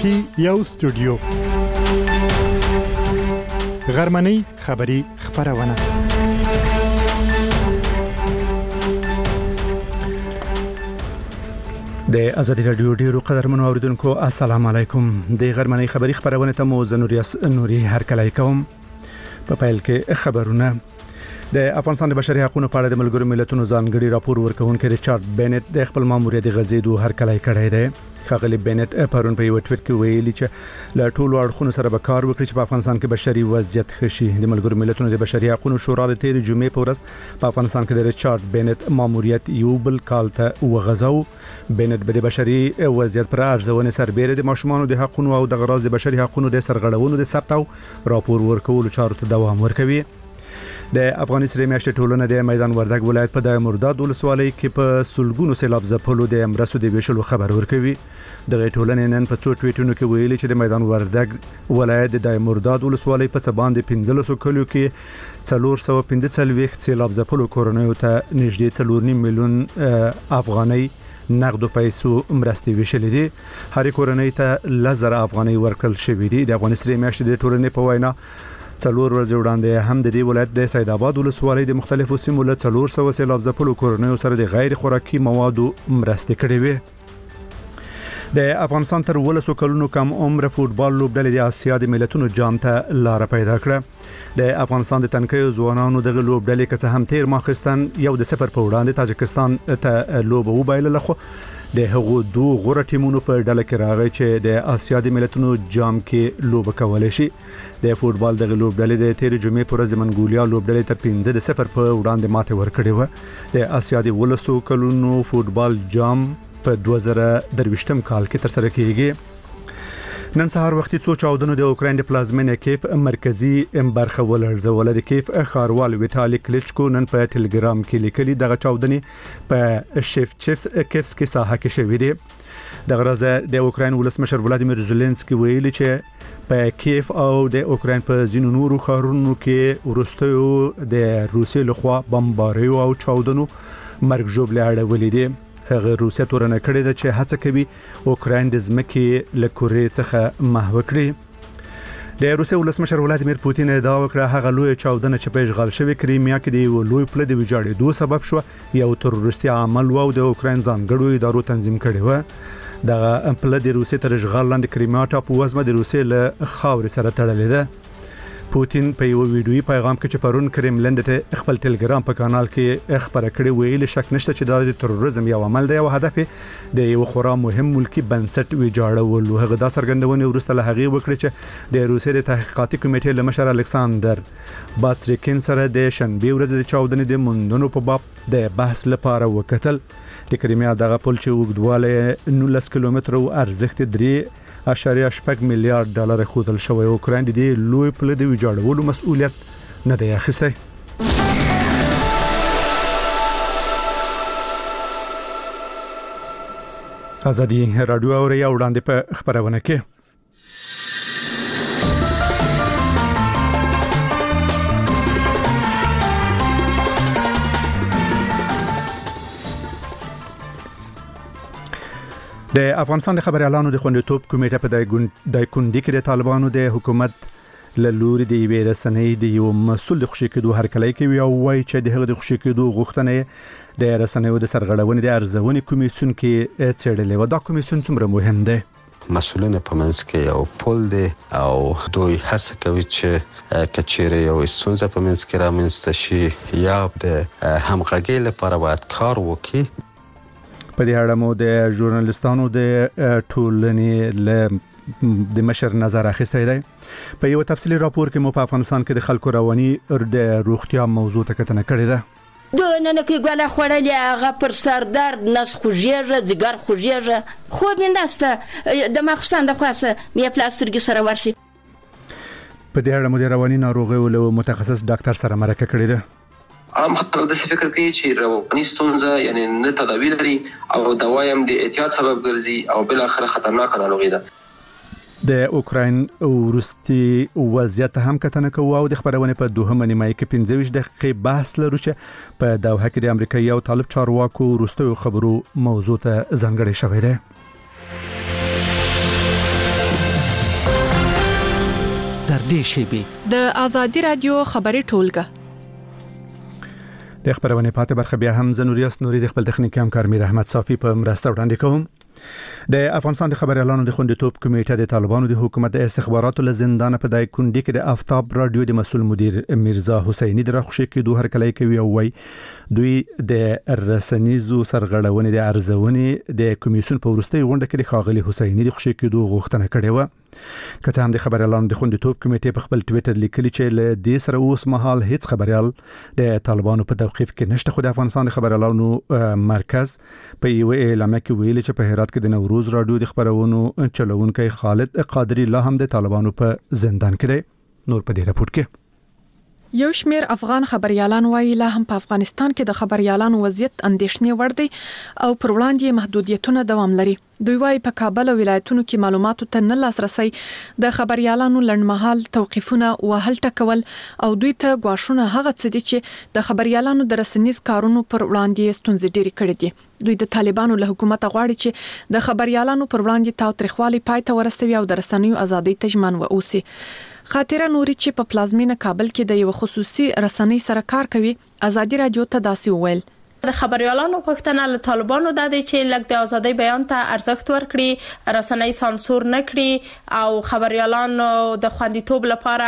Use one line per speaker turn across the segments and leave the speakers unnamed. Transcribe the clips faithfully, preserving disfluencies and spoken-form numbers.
کی یو استودیو غرمنۍ خبری خبرونه د ازادي رادیو ډیرو قدرمنو اوریدونکو السلام علیکم. د غرمنۍ خبری خبرونه ته مو زنوریاس نوري هرکلای کوم. په پیل کې خبرونه. د افغانستان د بشري حقوقو په اړه د ملګرو ملتونو ځانګړي راپور ورکونکي ریچارډ بینټ د خپل ماموریت غزیدو هرکلای کړی دی. خغلی بینټ پرون په یو ټویټ کې ویلي چې له ټولو اړخونو سره به کار وکړي چې په افغانستان کې بشري وضعیت ښه شي. د ملګرو ملتونو د بشري حقوقو شورا د تیر جمعې په ورځ په افغانستان کې د ریچارډ بینټ ماموریت یو بل کال ته وغځاو. بینټ به د بشري وضعیت پر ارزونه سربېره د ماشومانو د حقوقو او د غراض د بشري حقوقو د سرغړونو د ثبت او راپور ورکولو چارو ته دوام ورکوي. د افغان اسلامي میاشتې ټولنه د میدان وردګ ولایت په دای مرداد ولسوالۍ کې په سلګونو سیلاب ځپلو د امرسو د ویشلو خبر ورکوي. د ټولنې نن په څو ټویټونو کې ویلي چې د میدان وردګ ولایت د دای مرداد ولسوالۍ په څبان د پنځلسو کلیو کې څلور سوه پنځه څلوېښت سیلاب ځپلو کورنیو ته نږدې څلور نیم میلیون افغانۍ نقد پیسو مرستې ویشلې دي. هر کورنۍ ته لزر افغانۍ ورکړل شوې دي. د افغان اسلامي میاشتې د ټولنې په وینا څلور ورځې وړاندې هم د دې ولایت د سید آباد ولسوالۍ د مختلفو سیمو له څلور سوه سیلاب ځپلو کورنیو سره د غیر خوراکي موادو مرستې کړې وې. د افغانستان تر ولسو کلونو کم عمر فوتبال لوبډلې د آسیا د ملتونو جام ته لار پیدا کړه. د افغانستان د تنکیو ځوانانو د لوبډلې کڅ هم تیر ماخستان یو د صفر په وړاندې تاجکستان ته لوب وبایله خو د هغو دوه غوره ټیمونو په ډله کې راغی چې د آسیا د ملتونو جام کې لوب کولای شي. د فوتبال د لوبډلې د تیر جمعې پر ورځ منګولیا لوبډلې ته پنځه د صفر په وړاندې ماته ورکړې و. د آسیا د ولسو کلونو فوتبال جام په دوه زره درویشتم کال کې تر سره کیږي. نن سهار وختي څو چاودنو د اوکراین د پلازمینه کیف مرکزی برخه ولرزول. د کیف خاروال ویټالی کلیچکو نن په ټلګرام کې لیکلي دغه چاودنې په شفچف کیفسکي ساحه کې شوې دي. د غرض د اوکراین ولسمشر ولادیمیر زيلنسکي ویلي چې په کیف او د اوکراین په ځینو نورو ښارونو کې ورستیو د روسي لخوا بمباریو او چاودنو مرګ ژوبله اړولې دي. هغه روسیه تورنه کړې ده چې هڅه کوي اوکراین د ځمکې له کورې څخه محو کړي. د روسیې ولسمشر ولادیمیر پوتین ادعا وکړه هغه لوی چاودنه چې په اشغال شوی کریمیا کې د لوی پله د ویجاړېدو سبب شو یو تروریستي عمل و او د اوکراین ځانګړو ادارو تنظیم کړي و. دغه پله د روسیې تر اشغال لاندې کریمیا ټاپو وزمه د روسیې له خاورې سره تړلې ده. پوتین په یو ویډیوي پیغام کې چې پرون کرملن د خپل ټلګرام په کانال کې خبره کړې ویل شک نشته چې د تروریزم یو عمل دی او هدف د یو خورا مهم ملکی بنسټ ویجاړول. هغه دا څرګندونه ورسته له هغه وکړه چې د روسیې د تحقیقاتي کمیټې لمشر الکساندر باتریکین سره د شنبه ورځ د چاودنې د مندونو په باب د بحث لپاره وکتل. د کریمیا دغه پل چې وګړواله نولس کیلومتر او ارزښت درې اشاریه شپږ میلیارډ ډالر خودل شوی. اوکراین د دې لوی پله د ویجاړولو مسؤلیت نه دی اخیستی. ازادي رادیو اوري وړاندې په خبرونه کې د افغانستان د خبريالانو د خوندیتوب کمیټه په دایکندي کې د طالبانو د حکومت له لوري د یوې رسنۍ د یو مسول د خوشی کېدو هرکلی کوي او وایي چې د هغه د خوشی کېدو غوښتنې د رسنیو د سرغړونې د ارزونې کمیسیون کې څېړلې و. دا کمیسیون څومره مهم دی؟
مسؤلین په منځ کې یو پول دی او دوی هڅه کوي چې کچېره یو ستونزه په منځ کې رامنځته شي یا د همغږۍ لپاره باید کار وکړي.
په دې اړه مو د ژورنالیستانو د ټولنې له د مشر نظر اخیستی دی. په یو تفصیلي راپور کې مو په افغانستان کې د خلکو رواني د روغتیا موضوع ته کتنه کړې ده.
د نن کې ګوله خوړلې هغه پر سر درد نس خوږیږي ځګر خوږیږي خو مې نسته د مخستان د خاصه مې پلاسترګي سره ورشي.
په دې اړه مو د رواني ناروغیو له متخصص ډاکټر سره مرکه کړې ده.
عام خلک د فکر کوي چې رواني ستونزه یعنی نه تداوی لري او دوایم د احتیاط سبب ګرځي او بل اخر خطرناک ناروغي ده.
د اوکراین وروستي وضعیت هم کتنه کوو او د خبرونه په دوهمه نیمه کې پنځه ویشت دقیقې بحث لرو چې په دوحه کې د امریکایي او طالب چارواکو وروستي خبرو موضوع ته ځانګړی شوی دی.
نږدې شي.
د آزادي رادیو خبري ټولګه
د خبرونه پاتې برخه بیا هم زنوریاس نوري د خپل تخنیکی همکار میر احمد صافي په مرسته وړاندې کوم. د افغانستان د خبريالانو د خوندیتوب کمیټه د طالبانو د حکومت د استخباراتو له زندان په دای کندي کې د آفتاب رادیو د مسول مدیر میرزا حسینی د راخوشي کې دوه هرکلای کوي او وای دوی د رسنیزو سرغړونې د ارزونې د کمیسیون په ورستۍ غونډه کې د خاغلی حسینی د خوشي کې دوه غوښتنه کړې و. کته هم د خبريالانو د خوندیتوب کمیټې په خپل ټوئیټر لیکلي چې له دې سره اوس مهال هیڅ خبريال د طالبانو په توقيف کې نشته. خو د افغانستان د خبريالانو مرکز په یو اعلامیه کې ویلي چې په هرات کې د نوروز رادیو د خبرونو چلوونکی خالد قادری لا هم د طالبانو په زندان کې دی. نور په دې راپور کې
یو شمیر افغان خبريالان وایي لا هم په افغانستان کې د خبريالانو وضعیت اندېښنې وړ دی او پر وړاندې محدودیتونه دوام لري. دوی وایي په کابل او ولایتونو کې معلوماتو ته نه لاسرسي، د خبريالانو لنډمهال توقیفونه وهل ټکول او دوی ته غواړونه هغه څه دي چې د خبريالانو د رسنیز کارونو پر وړاندې ستونزې ډېری کړې دي. دوی د طالبانو له حکومت غواړي چې د خبريالانو پر وړاندې تاوتریخوالي پای ته ورسوي او د رسنیو ازادۍ ته ژمن واوسي. خاطره نوري چې په پلازمینه کابل کې د یو خصوصي رسنۍ سره کار کوي آزادي رادیو ته داسې وویل.
د خبريالانو غوښتنه له طالبانو د دې چې لږ د ازادۍ بیان ته ارزښت ورکړي، رسنۍ سانسور نه کړي او خبريالانو د خوندیتوب لپاره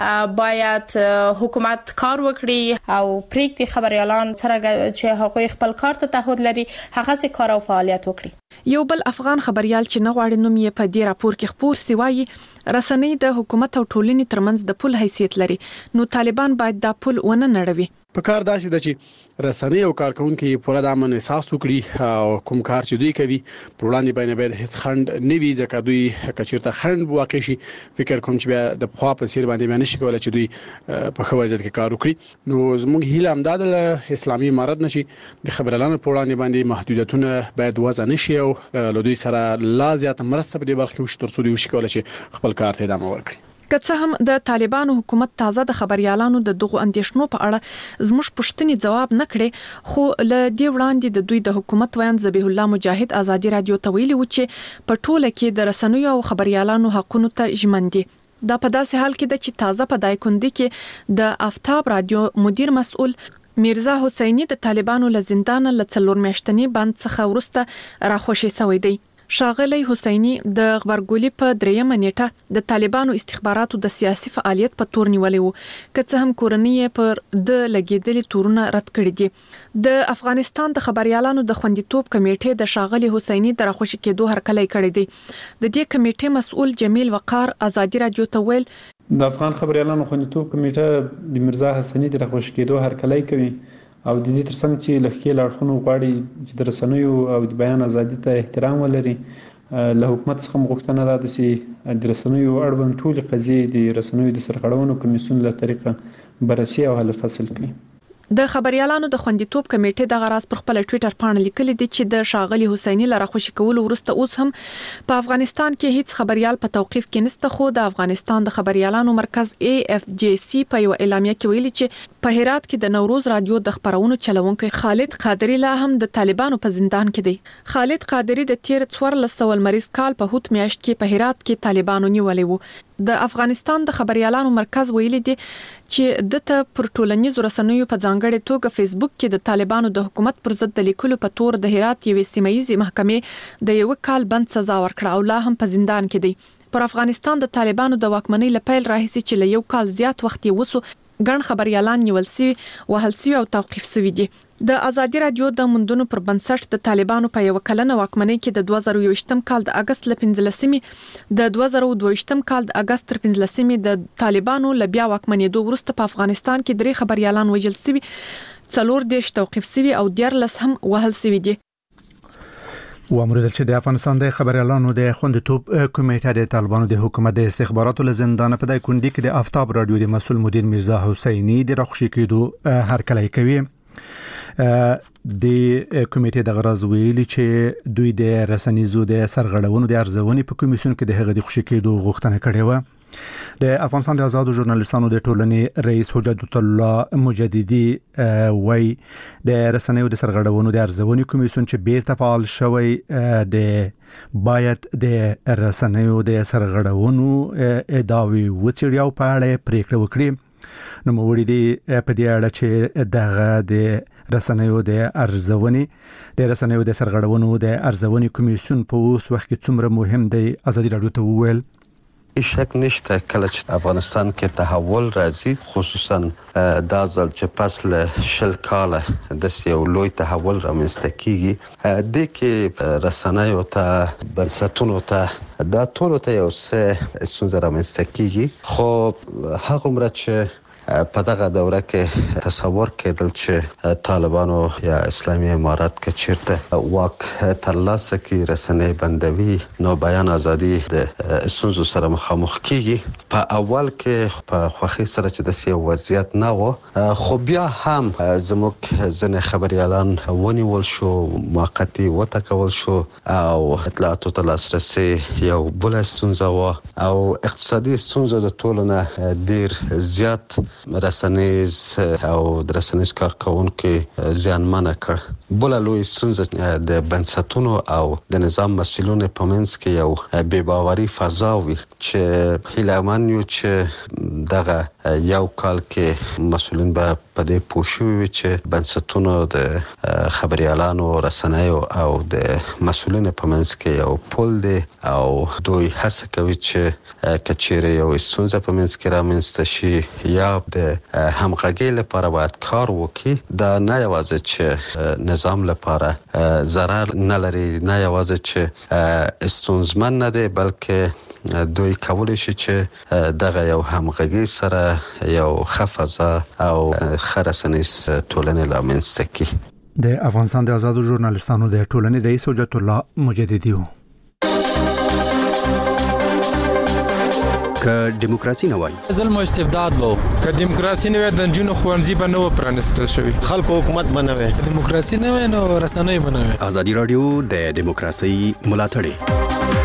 باید حکومت کار وکړي او پریکړې خبريالان سره چې هغوی خپل کار ته تعهد لري هغه څه کار او فعالیت وکړي.
یو بل افغان خبريال چې نه غواړي نوم یې په دې راپور کې خپور سی وایي رسنۍ د حکومت او ټولنې ترمنځ د پل حیثیت لري، نو طالبان باید دا پل ونه نړوي.
په کار داسې د چې رسنۍ او کارکونکو پوره د امن احساس وکړي او کوم کار چې دوی کوي پر وړاندې باندې باید هیڅ خند نه وي، ځکه دوی کچیرته خند واقع شي فکر کوم چې بیا د خوا په سیر باندې باندې شي کولای چې دوی په خو وضعیت کې کار وکړي. نو زموږ هیله هم د اسلامي امارت نشي د خبريالانو پر وړاندې باندې محدودیتونه باید وضع نشي او له دوی سره لا زیات مرسته په دې برخه کې وشي ترڅو دوی وشي کولای چې خپل کار ته ادامه ورکړي.
که څه هم د طالبانو حکومت تازه د خبريالانو د دغو اندېښنو په اړه زموږ پوښتنې جواب نه کړي، خو له دې وړاندې د دوی د حکومت ویان ذبیح الله مجاهد آزادي رادیو ته ویلي و چې په ټوله کې د رسنیو او خبريالانو حقونو ته ژمن دي. دا په داسې حال کې د چې تازه په دای کندي کې د آفتاب رادیو مدیر مسؤل میرزا حسینی د طالبانو له زندان له څلور میاشتنې بند څخه ورسته راخوشي شوی دی. شاغلی حسینی د خبرګولي په دریمه نیټه د طالبانو استخباراتو د سیاسي فعالیت په تور نیولې وو، که څه هم کورنۍ پر د لګیدلي تورونه رد کړي دي. د افغانستان د خبريالانو د خوندیتوب کمیټې د شاغلی حسینی د راخوشي کېدو هرکلی کړی دی. د دې کمیټې مسؤل جمیل وقار آزادي رادیو ته ویل
د افغان خبريالانو خوندیتوب کمیټه د میرزا حسینی د راخوشي کېدو هرکلی کوي او د دې ترڅنګ چې لخکې لاړخونو غواړي چې د رسنیو او د بیان ازادي ته احترام ولري، له حکومت څخه غوښتنه ده چې د رسنیو اړوند ټول قضیې د رسنیو د سرغړونو کمیسیون له طریقه بررسي او حل فصل کړي.
د خبريالانو د خوندیتوب کمیټې د غراس پر خپل ټوئیټر باندې لیکلي دي چې د شاغلی حسینی لاره خوشی کول ورسته اوس هم په افغانستان کې هیڅ خبريال په توقيف کې نسته، خو د افغانستان د خبريالانو مرکز ای اف جی سی په یو اعلامیه کې ویلي چې په هرات کې د نوروز رادیو د خبرونو چلوونکی خالد قادری لا هم د طالبانو په زندان کې دی. خالد قادری د تیر څوارلس سوه مریض کال په هوت میاشت کې په هرات کې طالبانو نیولې وو. د افغانستان د خبريالانو مرکز ویلي دی چې د ته پر ټولنیزو رسنیو په ځانګړي توګه فیسبوک کې د طالبانو د حکومت پر ضد د لیکلو په تور د هرات یوې سیمایي محکمې د یو کال بند سزا ورکړه او لا هم په زندان کې دی. پر افغانستان د طالبانو د واکمنۍ لپاره راهیسي چې له یو کال زیات وخت یې وسو ګڼ خبريالان نیول سي وهل سي او توقيف سوي دي. د آزادي رادیو د مندونو پر بنسټ د طالبانو په یو کلنه واکمنۍ کې د دوه زره یوویشتم کال د اگست ل پنځلسمې د دوه زره دوهویشتم کال د اگست تر پنځلسمې د طالبانو ل بیا واکمنېدو وروسته په افغانستان کې درې خبريالان وژل شوي، څلور دیش توقيف شوي او دیارلس هم وهل شوي دي.
وامر چې د افغانستان د خبريالانو د خوندیتوب کمیټه د طالبانو د حکومت د استخباراتو له زندان په دای کندي کې د آفتاب رادیو د مسؤل مدیر میرزا حسینی د راخوشي کېدو هرکلی کوي. د کمیټې د غرض ویلي چې دوی د رسنیزو د سرغړونو د ارزونې په کمیسیون کې د هغه د خوشي کېدو غوښتنه کړې و. د افغانستان د آزادو ژورنالیستانو د ټولنې رئیس حجت الله مجددي وای د رسنیو د سرغړونو د ارزونې کمیسیون چې بیرته فعال شوی د باید د رسنیو د سرغړونو ادعاوې وڅېړي او په اړه پریکړه وکړي. نو موړي دي په دې اړه چې دغه د رسنیو د ارزونې د رسنیو د سرغړونو د ارزونې کمیسیون په اوس وخت کې څومره مهم دی. ازادي راډیو ته وویل
شک نشته کله چې افغانستان کې تحول راځي، خصوصا دا ځل چې پس له شل کاله د یو لوی تحول رامنځته کیږي، د کې رسنیو ته بنسټونو ته دا ټول ته یو څه ستونزه رامنځته کیږي. خو هغه عمر چې په دغه دوره کې تصور کېدل چې طالبانو یا اسلامي امارات کې چیرته واک ترلاسه کړي، رسنۍ بندوي، نو بیان ازادي د ستونزو سره مخامخ کیږي. په اول کې په خوخي سره چې د سی وضعیت نه و، خو بیا هم زموږ ځنې خبريالان ونیول شو، موقتی وټاکول شو او اطلاعاتو ته لاسرسي یو بل ستونزه و او اقتصادي ستونزه د ټولنه ډیر زیات رسنیز او د رسنیز کارکونکو زیانمنه کړ. بل لوی ستونزه د بنسټونو او د نظام مسؤلینو په منځ کې یو بې باوري فضا وي چې هیلهمن یو چې دغه یو کال کې مسؤلین به په دې پوښوي چې بنسټونو د خبريالانو رسنیو او د مسؤلینو په منځ کې یو پول دی او دوی هڅه کوي چې کچېره یو ستونزه په منځ کې رامنځته شي یا د همغږي لپاره باید کار وکړي. دا نه یوازې چې نظام لپاره ضرر نه لري، نه یوازې چې ستونزمن نه دی، بلکې دوی کولای شي چې دغه یو همغږي سره یو خفضه او خرسنیس ټولنې رامنځته کړي.
د افغانستان د آزادو ژورنالیستانو د ټولنې رئیس حجت الله مجددي و.
که دیموکراسي نه وای،
ظلم او استبداد وو. که دیموکراسي نه وای، د جنونو خوانزي به نه و پرانستل شوی.
خلکو حکومت به نه وای.
دیموکراسي نه وای نو رسنۍ به نه وای.
ازادي رادیو د دیموکراسي ملاتړ.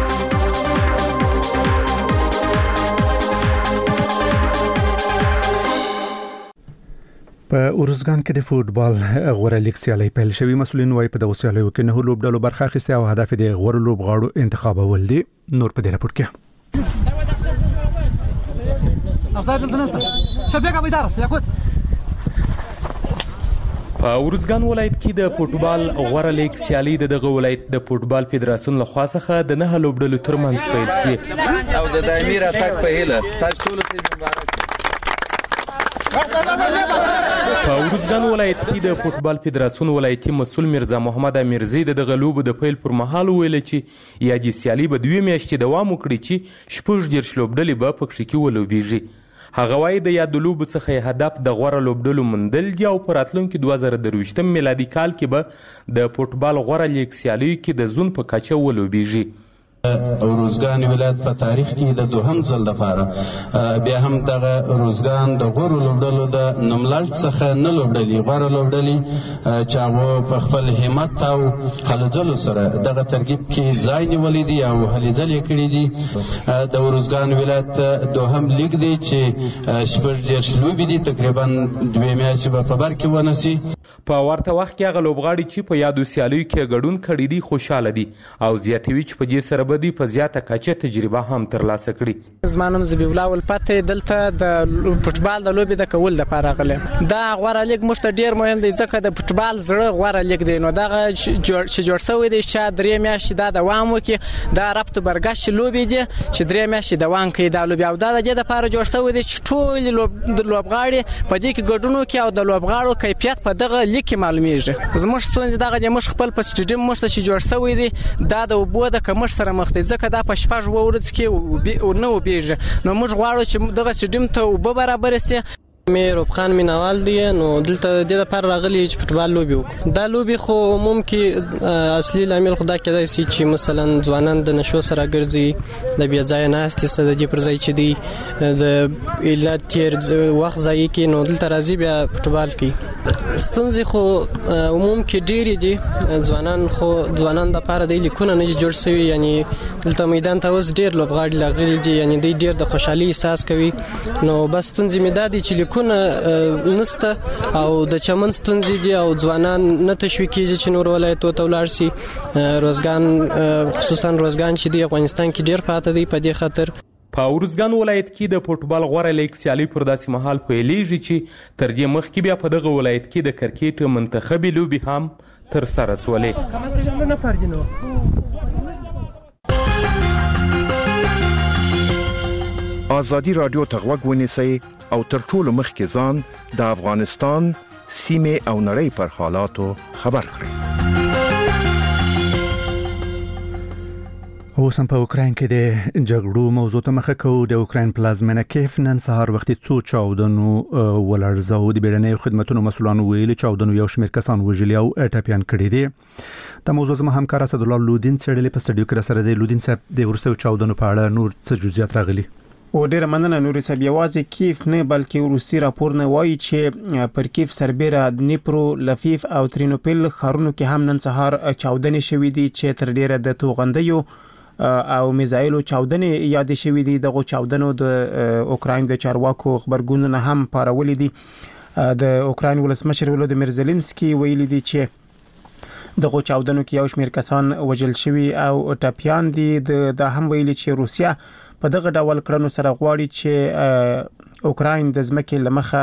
په اورزګان کې د فوتبال غوړه لیګ سیالي پیل شوی. مسؤلین وايي په دغه سیالیو کې نه لوبډلو برخه اخیسته او هدف د غوړ لوبغاړو انتخابول دي. نور په دې راپور کې
په اورزګان ولایت کې د فوتبال غوړه لیګ سیالي د دغه ولایت د فوتبال فدراسیون لخوا څخه د نه لوبډلو ترمنځ پیل شوه
او د دایمي راتګ په هیله تاسو ټول ته مبارک.
په اورزګان ولایت کې د فوتبال فدراسیون ولایتي مسؤل میرزا محمد امیرزی د دغه لوبو د پیل پر مهال ویل چې یا د سیالي به دوه میاشتې دوام وکړي چې شپږ ډیر لوبډلې به پکې کې ولوبېږي. هغه وايي د یاد لوبو څخه هدف د غوړه لوبډلو مندل دی او په راتلونکي دوه زره درویشتم میلادي کال کې به د فوتبال غوړه لیګ سیالي کې د زون په کچه ولوبېږي.
روزګان ولایت په تاریخ کې د دوهم ځل لپاره بیا هم دغه روزګان د غوړو لوبډلو د نوملړ څخه نه لوبډلې غوړه لوبډلې چې هغه په خپل همت او هلو سره دغه ترکیب کې ځای نیولې دي او هلې ځلې کړې دي. د روزګان ولایت دوهم لیګ دی چې شپږ دېرش لوبې دي، تقریبا دوه میاشتې به په بر کې ونسي.
په ورته وخت کې هغه لوبغاړي چې په یادو سیالیو کې ګډون کړي دي خوشاله دي او زیاتوي چې په دې سره به دوی په زیاته کچه تجربه هم ترلاسه کړي.
زما نوم ذبیح الله ولپته دلته د فوتبال د لوبې د کول لپاره غلم. دا غوړه لیګ موږ ته ډیر مهم دی ځکه د فوتبال زړه غوړه لیګ دی. نو دا چې جوړ شوی دی چې درې میاشتې دا دوام وکړي. دا ربط برګش لوبې دي چې درې میاشتې دوام کوي دا لوبې او دا د دې لپاره جوړ شوی دی چې ټول لوبغاړي په دې کې ګډون وکړي او د لوبغاړو کیفیت په دغه لیګ کې معلومیږي. زموږ ستونزې دغه د مش خپل په سټیډیم مشته چې جوړ شوی دی دا د وبو د کمښت سره مخ دي ځکه دا په شپږ ورځ کې نه وبېږي. نو موږ غواړو چې دغه سټیډیم ته وب برابر شي. مې روبخان مینوال دی نو دلته د لپاره راغلی چې فوټبال لوبي وکړو. دا لوبي خو عموم کې اصلي لامل خدا کېدای شي چې مثلا ځوانان د نشو سره ګرځي د بیا ځای نه است سره د پر ځای چې دی د علت تیر وخت ځای کې نو دلته راځي بیا فوټبال کوي. ستونزې خو عموم کې ډېری دي ځوانان خو ځوانان د لپاره د لیکونه نه جوړ شوی یعنی دلته میدان ته اوس ډېر لوبغاړي لاغلي دي یعنی د ډېر د خوشحالي احساس کوي نو بس ستونزې مې دا دي چې لیکونه نسته او د چمن ستونزې دي او ځوانان نه تشویقیږي چې نور ولایتو ته ولاړ شي. روزګان خصوصا روزګان چې د افغانستان کې ډېر پاتې دی په دې خاطر.
په ورزګان ولایت کې د فوټبال غوړه لیګ سیالي پر داسې مهال پیلېږي چې تر دې مخکې بیا په دغه ولایت کې د کرکټ منتخبي لوبي هم تر سره سولې.
آزادی رادیو ته غوږ ونیسئ او تر ټولو مخکې ځان د افغانستان سیمې او نړۍ پر حالاتو خبر کړئ.
اوس هم په اوکراین کې د جګړو موضوع ته مخه کوو. د اوکراین پلازمینه کیف نن سهار وختي څو چاودنو ولړزاو. د بیړنیو خدماتو مسولانو ویلي چاودنو یو شمېر کسان وژلي او ټپیان کړي دي. د موضوع زما همکار اسد الله لودین څېړلې په سټډیو کې سره دی. لودین صاحب د ورستو چاودنو په اړه نور څه جزئیات راغلي؟
او ډیره مننه نوري صاحب. یوازې کیف نه بلکې روسي راپور نه وایي چې پر کیف سربیره دنیپرو لفیف او ترینوپل ښارونو کې هم نن سهار چاودنې شوې دي چې تر ډیره د توغندیو او میزایلو چاودنې یادې شوې دي. دغه چاودنو د اوکراین د چارواکو خبرګونونه هم پارولې دي. د اوکراین ولسمشر ولودیمیر زيلنسکي ویلي دي چې دغه چاودنو کې یو شمېر کسان وژل شوي او ټپیان دي. د هم ویلي چې روسیا په دغه ډول کړنو سره غواړي چې اوکراین د ځمکې لمخه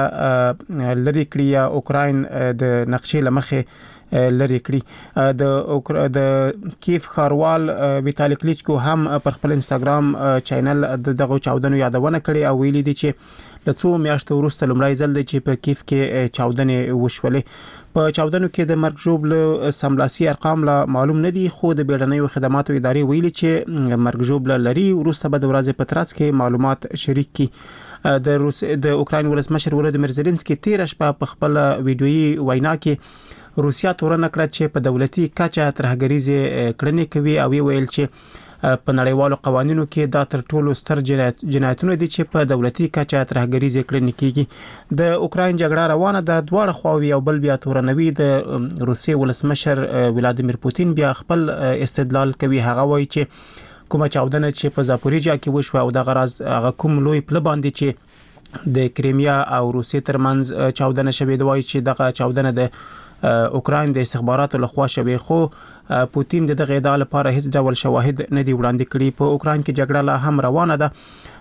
لری کړی یا اوکراین د نقشې لمخه لری کړی. د د کیف خاروال ویتالی کلیچکو هم پر خپل انستګرام چینل دغه چاودنو یادونه کړې او ویلي دي چې لڅو میاشتو وروسته لمړی ځل دی چې په کیف کې چاودنې وشولې. په چاودنو کې د مرګ ژوبل سملاسي ارقام لا معلوم نه دي خو د بیړنیو خدماتو ادارې ویلي چې مرګ ژوبل لري. وروسته به د ورځې په ترڅ کې معلومات شریک کړي. د روس د اوکراین ولسمشر ولودیمیر زيلنسکي تیر شپه په خپل ویډیويي وینا کې روسیا تورن کړ چې په دولتي کچه ترهګریزه کړنې کوي او ویل چې په نړیوالو قوانینو کې دا تر ټولو ستر جنایتونه دي چې په دولتي کچه ترهګریزه کړنې کیږي. د اوکراین جګړه روانه ده. دواړه خواوې او بل بیا تورنوي. د روسي ولسمشر ولادیمیر پوتین بیا خپل استدلال کوي. هغه وایي چې کومه چاودنه چې په زاپوریجا کې وشو او د غراز هغه کوم لوی پل باندې چې د کریمیا او روسي ترمنځ چاودنه شوې دی وایي چې دغه چاودنه د اوکراین د استخباراتو لخوا شوې خو پوتین د دغه ادعا لپاره هیڅ ډول شواهد نه دی وړاندې کړي. په اوکراین کې جګړه لا هم روانه ده.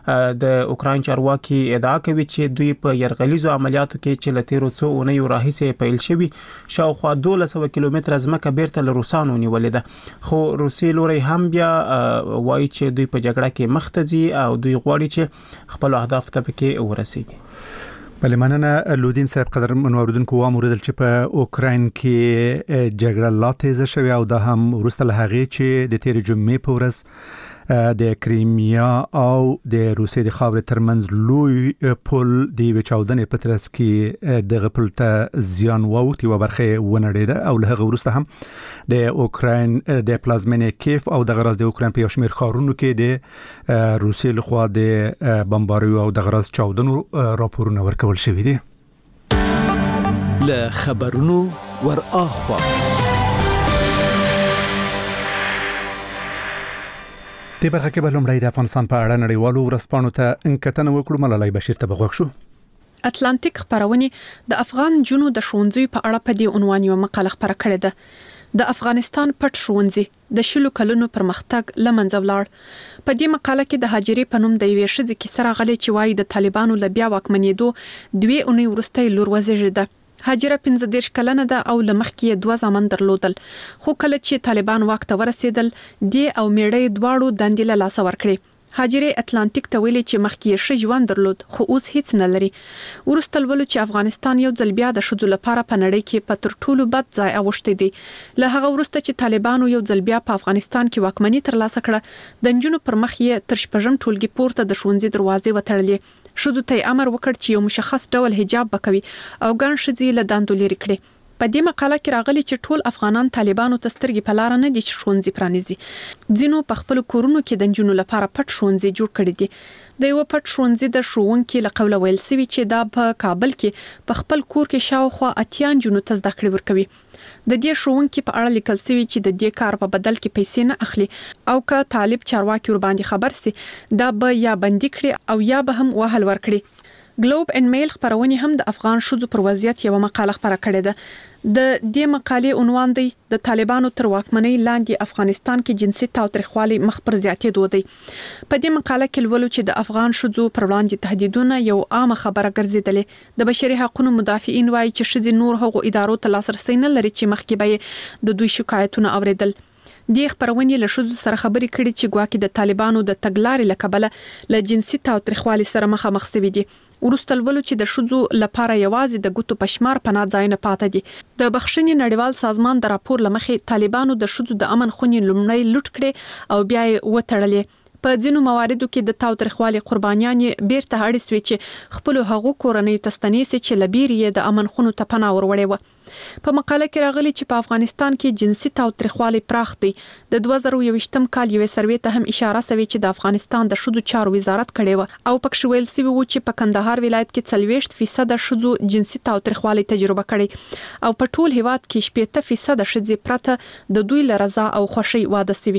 د اوکراین چارواکي ادعا کوي چې دوی په يرغلیزو عملیاتو کې چې لتیرو څو اونۍ راهیسې پیل شوي شاوخوا دوه سوه کیلومتره ځمکه بیرته له روسانو نیولې ده. خو روسي لوري هم بیا وایي چې دوی په جګړه کې مخ ته ځي او دوی غواړي چې خپل اهداف ته پکې ورسیږي.
بله مننه لودین صاحب. قدر منوردونکو واموردل چې په اوکراین کې جګړه لا تیزه شوه او دا هم وروسته له هغه چې د تیر جمعې په ورځ د کریمیا او د روسیې د خاورې ترمنځ لوی پل د چاودنې په ترڅ کې د پل ته زیان واوښت او برخه ونړېده او له هغه وروسته هم د اوکراین د پلازمینې کیف او د غراز د اوکراین په شمیر ښارونو کې د روسیې لخوا د بمباریو او د غراز چاودنو راپورونه ورکول شوي دي.
له خبرونو ور اخوا
د برخه کې بلومړی د افغانستان په اړه نړیوالو ورځپاڼو ته انکتنه وکړو. ملالۍ بشیر ته بغوښ شو.
اتلانتیک خبرونه د افغان جنو د ښوونځي په اړه په دې عنوان یو مقاله خبره کړې ده. د افغانستان پټ ښوونځي د شلو کلونو پرمختګ لمنځه ولاړ. په دې مقاله کې د هاجرې په نوم د یوې ښځې کیسه راغلې چې وايي د طالبانو له بیا واکمنېدو دوی اونۍ وروسته لور وزېږېده. هاجره پنځه دېرش کلنه ده او لمخکې یې دوه زامن درلودل خو کله چې طالبان واک ته ورسېدل دی او میړه دواړو دندې له لاسه ورکړې. هاجره اتلانتیک ته ویلي چې مخکې یې ښه ژوند درلود خو اوس هیڅ نه لري. ورسته ولولو چې افغانستان یو ځل بیا د ښځو لپاره په نړۍ کې په تر ټولو بد ځای اوښتی دی. له هغه وروسته چې طالبانو یو ځل بیا په افغانستان کې واکمني ترلاسه کړه د نجونو پر مخ یې تر شپږم ټولګي پورته د ښوونځي دروازې وتړلې. شذو ته امر وکړ چې یو مشخص ډول حجاب وکوي او ګڼ ښځې له دندو لري کړي. په دې مقاله کې راغلي چې ټول افغانان طالبانو ته سترګې په لار نه دي چې ښوونځي پرانیزي. ځینو په خپل کورونو کې د نجونو لپاره پټ ښوونځي جوړ کړي دي. د یو پټ ښوونځي د ښوونکي له قوله ویل سوي چې دا په کابل کې په خپل کور کې شاوخوا اتیا نجونو ته زده کړې ورکوي. د دې ښوونکي په اړه لیکل سوي چې د دې کار په بدل کې پیسې نه اخلي او که طالب چارواکي ور باندې خبر سي دا به یا بندي کړي او یا به هم وهل ورکړي. ګلوب اینډ میل خبرونه هم د افغان شذو پر وضعیت یو مقاله خبره کړې ده. د دې مقالې عنوان دی د طالبانو تر واکمنۍ لاندې افغانستان کې جنسي تاوتریخوالي مخ پر زیاتېدو دی. په دې مقاله کې لولو چې د افغان شذو پر وړاندې تهدیدونه یو عامه خبره ګرځېدلې. د بشري حقوقو مدافعین وایي چې ښځې نور هغو ادارو ته لاسرسي نه لري چې مخکې به د دوی شکایتونه اوریدل. د خبرونې له شذو سره خبرې کړي چې ګواکې د طالبانو د تګلارې لکبله له جنسي تاوتریخوالي سره مخامخ شوي دي. ورسته ولولو چې د شذو لپاره یوازې د ګوتو پشمار پناه ځای نه پاتې دي. د بخښنې نړیوال سازمان د راپور لمخې طالبانو د شذو د امن خونې لومړی لوټ کړي او بیا یې وټړلې. په ځینو مواردو کې د تاوتریخوالي قربانیان بیرته اړ سوي چې خپل هغو کورنۍ تستنیسي چې لبیرې د امن خونو ته پناه وروړې و. په مقاله کې راغلي چې په افغانستان کې جنسي تاوتریخوالي پراخ دی. د دوه زره یوویشتم کال یو سروې ته هم اشاره شوې چې د افغانستان د شذو چارو وزارت کړي و او پکښ ویل سوي و چې په کندهار ولایت کې څلوېښت فیصد شذو جنسي تاوتریخوالي تجربه کړي او په ټول هیواد کې شپږ فیصد ښځې پرته د دوی لرضا او خوشي واده سوي.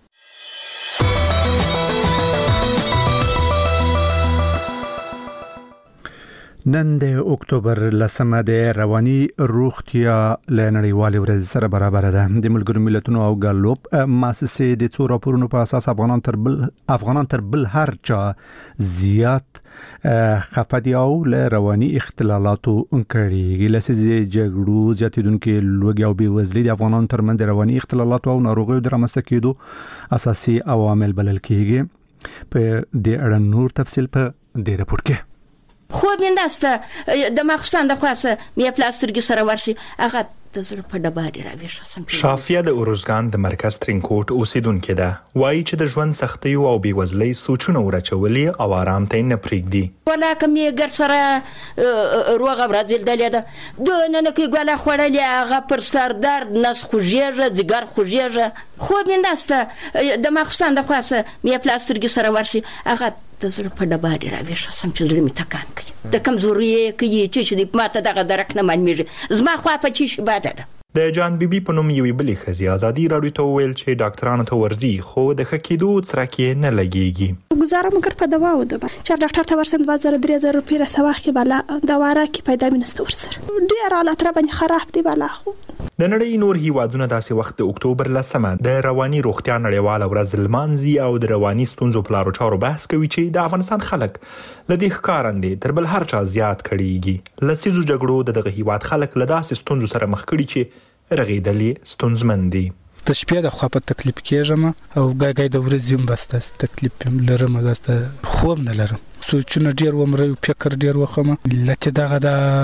نن د اکتوبر لسمه د رواني روغتیا لنړیوالې ورځ سره برابر ده. د ملګرو ملتونو او ګالوب مؤسسې د څو راپورونو په اساس افغانان تر بل افغانان تر بل هر چا زیات خفه دي او له رواني اختلالاتو انکړي. لسیزې جګړو زیاتېدونکو لوږې او بېوزلۍ د افغانانو ترمنځ رواني اختلالاتو او ناروغیو د رامنځته کېدو اساسي عوامل بلل کېږي. په دې اړه نور تفصیل په دې راپور کې.
خو بنداسته د ماخستان د خاصه مې پلاسترګي سره ورشي هغه د زړه په ډباري راويشه سم.
شافیه د اورزګان د مرکز ترینکوټ اوسیدونکو ده. وایي چې د ژوند سختي او بیوزلۍ سوچونه ورچولې او آرام ته نه پریږدي.
ولا کوم یې ګر سره روغه برازیل دلې ده دوه نه کې ګوله خړلې هغه پر سر درد نس خوږیږي ځګر خوږیږي. خو بنداسته د ماخستان د خاصه مې پلاسترګي سره ورشي هغه د زړه په ډباري راويشه سم چې زړه می تکان کوي. د کمزوري کوي چې دې ماته دغه درک نه معلومیږي. زما خوا په چی شي باده ده.
د جان بیبي په نوم یوې بلې ښځې ازادي راډیو ته وویل چې ډاکټرانو ته ورځي خو د ښه کېدو څرک یې نه لګېږي.
گزاره مگر په دوا و ده چې ډاکټر ته ورسند دوه زره درې زره روپۍ را سواخ کې بالا دوا را کې پیدا مینسته ورسره ډیر حالت را باندې خراب دی بالا. خو
د نړۍ نور هیوادونه داسې وخت د اکتوبر لسمه د رواني روغتیا نړیواله ورځ لمانځي او د رواني ستونزو په لارو چارو بحث کوي چې د افغانستان خلک لدې ښکارندې تر بل هر چا زیات کړيږي. لسیزو جګړو د دغه هیواد خلک له داسې ستونزو سره مخ کړي چې رغېدلې ستونزمن دي.
د شپې د خوا په تکلیف کېږم او ګای ګای د ورځې هم بس تکلیف هم لرم داسته خوب نه لرم. سوچونه ډیر ومره فکر ډیر وخمه لته دغه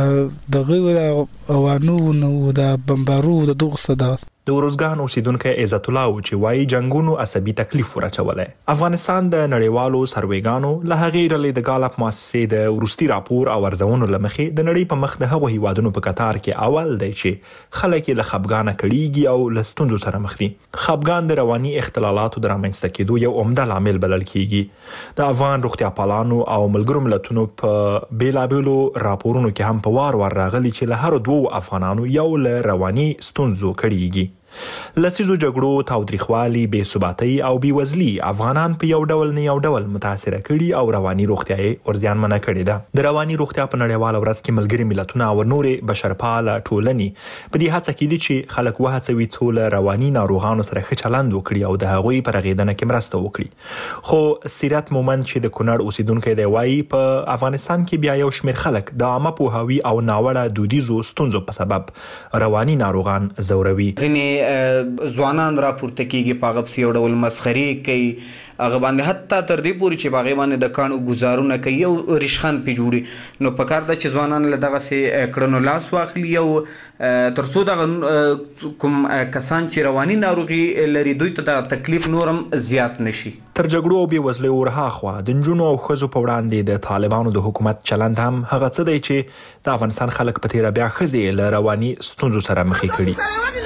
دغه اوانو نو د بمبارو د دغه صدا
د ورزګان اوسیدونکو عزت الله او چې وايي جنگونو عصبي تکلیف ورچولای. افغانستان د نړیوالو سروېګانو له هغې رلې د ګالپ مؤسسې د ورستي راپور او ارزونو لمخې د نړۍ په مخ د هغو هیوادونو په قطار کې اول دی چې خلک له خپګانه کړيږي او له ستونزو سره مخ دي. خپګان د رواني اختلالاتو د رامنځته کېدو یو عمده عامل بلل کېږي. د افغان روغتیا پالانو او ملګرو ملتونو په بیلابېلو راپورونو کې هم په وار وار راغلي چې له هر دوه افغانانو یو له رواني ستونزو کړيږي. لسیزو جګړو تاوتریخوالي بې ثباتۍ او بېوزلي افغانان په یو ډول نه یو ډول متاثر کړي او رواني روغتیا یې ورزیانمنه کړې ده. د رواني روغتیا په نړیواله ورځ کې ملګري ملتونه او نورې بشرپاله ټولنې په دې هڅه کې دي چې خلک وهڅوي څو له رواني ناروغانو سره ښه چلند وکړي او د هغوی په رغېدنه کې مرسته وکړي. خو سیرت مومند چې د کونړ اوسیدونکی دی وایي په افغانستان کې بیا یو شمېر خلک د عامه پوهاوي او ناوړه دودیزو ستونزو په سبب رواني ناروغان ځوروي.
ځینې باندې ځوانان راپورته کیږي په هغه پسې یو ډول مسخري کوي هغه باندې حتی تر دې پورې چې په هغې باندې د کاڼو ګزارونه کوي او ریشخند پې جوړي نو په کار ده چې ځوانان له دغسې کړنو لاس واخلي او تر څو دغه کوم کسان چې رواني ناروغي لري دوی ته دغه تکلیف نور هم زیات نشي.
تر جګړو او بېوزلۍ ورهاخوا د نجونو او ښځو په وړاندې د طالبانو د حکومت چلند هم هغه څه دی چې د افغانستان خلک په تېره بیا ښځې له رواني ستونزو سره مخې کړي.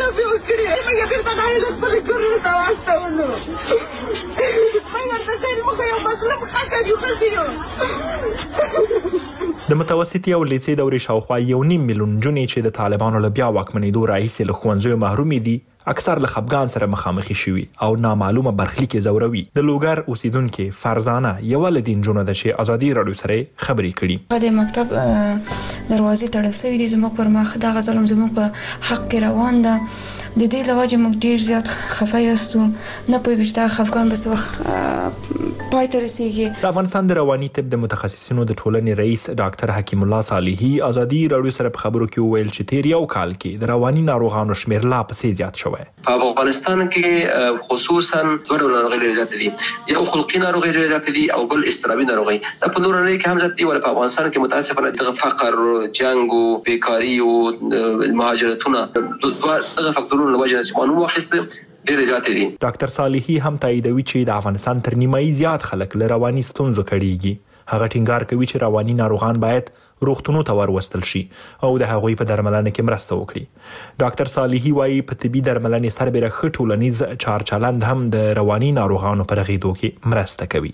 د متوسطې او لیسې دورې شاوخوا یو نیم میلیون نجونې چې د طالبانو له بیا واکمنېدو راهیسې له ښوونځیو محرومې دي اکثر له خپګان سره مخامخي شوي او نامعلومه برخلیک زوروي. د لوګر اوسیدونکو فرزانه یوه له دې نجونو ده چې ازادي راډیو سره خبرې کړي.
د مکتب دروازې تړل شوي دي، زموږ پر مخ دغه ظلم زموږ په حق کې روان ده. د دې له وجې موږ ډېر زیات خفه یاستو، نه پوهېږو چې دا خفګان به څه وخت پای ته رسېږي.
د افغانستان د رواني طب د متخصصینو د ټولنې رئیس ډاکټر حکیم الله صالحي ازادي راډیو سره په خبرو کې وویل چې تیر یو کال کې د رواني ناروغانو شمېر لا پسې زیات شوی.
په افغانستان کې خصوصا دوه ډول ناروغۍ ډېرې زیاتې دي، یو خلقي ناروغۍ ډېرې زیاتې دي او بل اضطرابي ناروغۍ. دا په نورو نړۍ کې هم زیات دي، ولې په افغانستان کې متاسفانه دغه فقر، جنګ او بیکاري او مهاجرتونه دغه فاکتورونو له وجې نه چې معلوم واخیسته ډېرې زیاتې دي.
ډاکټر صالحي هم تاییدوي چې د افغانستان تر نیمایي زیات خلک له رواني ستونزو کړېږي. هغه ټینګار کوي چې رواني ناروغان باید روغتونونو ته وروستل شي او د هغوی په درملنه کې مرسته وکړي. ډاکټر صالحي وایي په طبي درملنې سربېره ښه ټولنیز چارچلند هم د رواني ناروغانو په رغېدو کې مرسته کوي.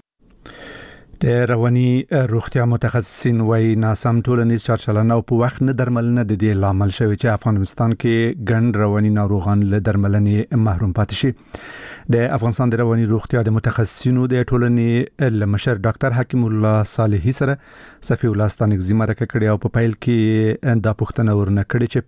د رواني روغتیا متخصصین وایي ناسم ټولنیز چارچلند او په وخت نه درملنه د دې لامل شوی چې افغانستان کې ګڼ رواني ناروغان له درملنې محروم پاتې شي. د افغانستان د رواني روغتیا د متخصصینو د ټولنې له مشر ډاکټر حکیم الله صالحي سره صفي الله ستانکزي مرکه کړې او په پیل کې دا پوښتنه ورنه کړې چې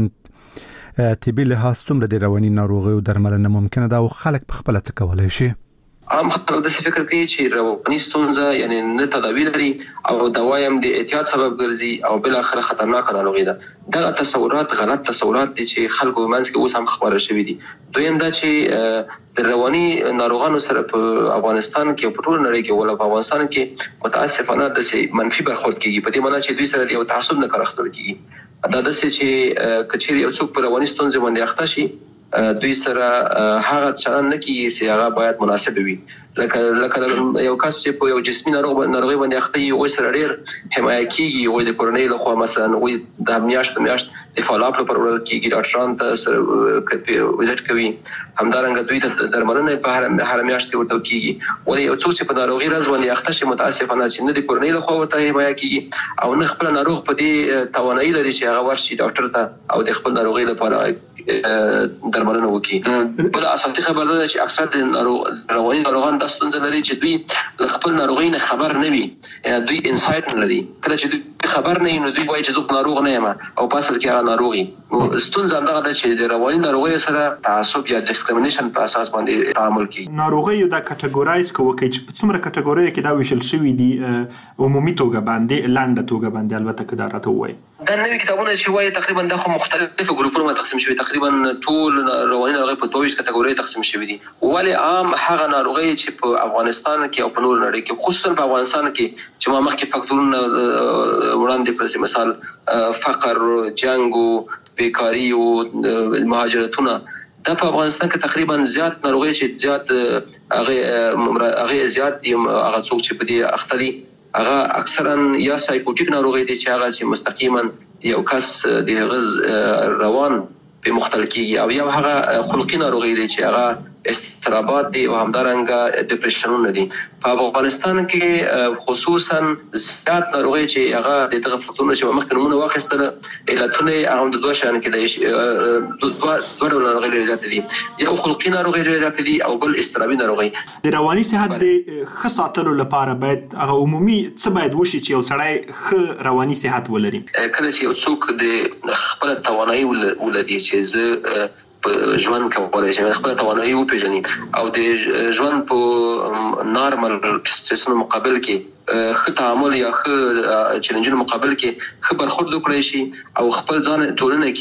په طبي لحاظ څومره د رواني ناروغیو درملنه ممکنه ده او خلک په خپله څه کولی شي.
عام خلک داسې فکر کوي چې رواني ستونزه یعنی نه تداوی لري او دوا هم د احتیاط سبب ګرځي او بل اخر خطرناک ناروغي ده. دغه تصورات غلط تصورات دي چې خلکو منځ کې اوس هم خبره شوي دي. دویم دا چې د رواني ناروغانو سره په افغانستان کې په ټول نړۍ کې ولا په افغانستان کې متاسفانه د منفي برخورد کیږي، په دې معنی چې دوی سره د یو تعصب نه کار اخیستل کیږي. دا داسې چې کچېرې یو څوک په رواني ستونزې باندې اخته شي دوی سره هغه چلند نه کیږي چې هغه باید مناسب وي. لکه لکه یو کس چې په یو جسمي ناروغ ناروغي باندې اخته وي او سره ډېر حمایه کیږي او د کورنۍ له خوا مثلا وي د میاشت میاشت د فالوپ لپاره ورل کیږي، ډاکټران ته سره وزټ کوي، همدارنګه دوی ته درملنه په هر هر میاشت کې ورته کیږي. ولې یو څوک چې په ناروغي راز باندې اخته شي متاسفانه چې نه د کورنۍ له خوا ورته حمایه کیږي او نه خپل ناروغ په دې توانایي لري چې هغه ورشي ډاکټر ته او د خپل ناروغي لپاره درملنه وکړي. بل اساسي خبره ده چې اکثر د ناروغ رواني ناروغان د ستونزې لري چې دوی خپل ناروغي نه خبر نه وي، دوی انسایت نه لري. کله چې دوی خبر نه وي نو دوی وایي چې زه ناروغ نه یم او په اصل کې هغه ناروغي. ستونزه همدغه ده چې د رواني ناروغیو سره تعصب یا ډسکریمینیشن په اساس باندې تعامل کوي.
ناروغیو دا کټګورایز کوي چې په څومره کټګورۍ کې دا ویشل شوي دي عمومي توګه باندې لنډه توګه باندې البته که دا راته ووایي.
دا نوي کتابونه چې وایي تقریبا دا خو مختلفو ګروپونو ته تقسیم شوي، تقریبا ټول رواني ناروغۍ په دوه ویشت کټګورۍ تقسیم شوي دي. ولې عام هغه ناروغۍ چې په افغانستان کې او په نورو نړۍ کې خصوصا په افغانستان کې چې ما مخکې فاکتورونه وړاندې کړل، مثال فقر، جنګ، بیکاري او مهاجرتونه، دا په افغانستان کې تقریبا زیات ناروغۍ چې زیات هغه هغه زیات دي. هغه څوک چې په دې اخته دي هغه اکثرا یا سایکوټیک ناروغي دي چې هغه چې مستقیما یو کس د غز روان په مختل کیږي، او یا هغه خلقي ناروغي دي چې هغه استرابات دي او همدارنګه ډیپریشنونه دي. په افغانستان کې خصوصا زیات ناروغي چې هغه د دغه فکتورونو چې مخکې نمونه واخیستل علتونه هغه د دوه شان کې د دوه دوه ډول ناروغي لري زیات دي، یو خلقي ناروغي لري زیات دي او بل استرابي ناروغي.
د رواني صحت د ښه ساتلو لپاره باید هغه عمومي څه باید وشي چې یو سړی ښه رواني صحت ولري؟
کله چې یو څوک د خپل توانایي ولري چې زه په ژوند کولای شم خپل توانایي وپېژني او د ژوند په نارمل سټرسونو مقابل کې ښه تعامل یا ښه چیلنجونو مقابل کې ښه برخورد وکړی شي او خپل ځان ټولنه کې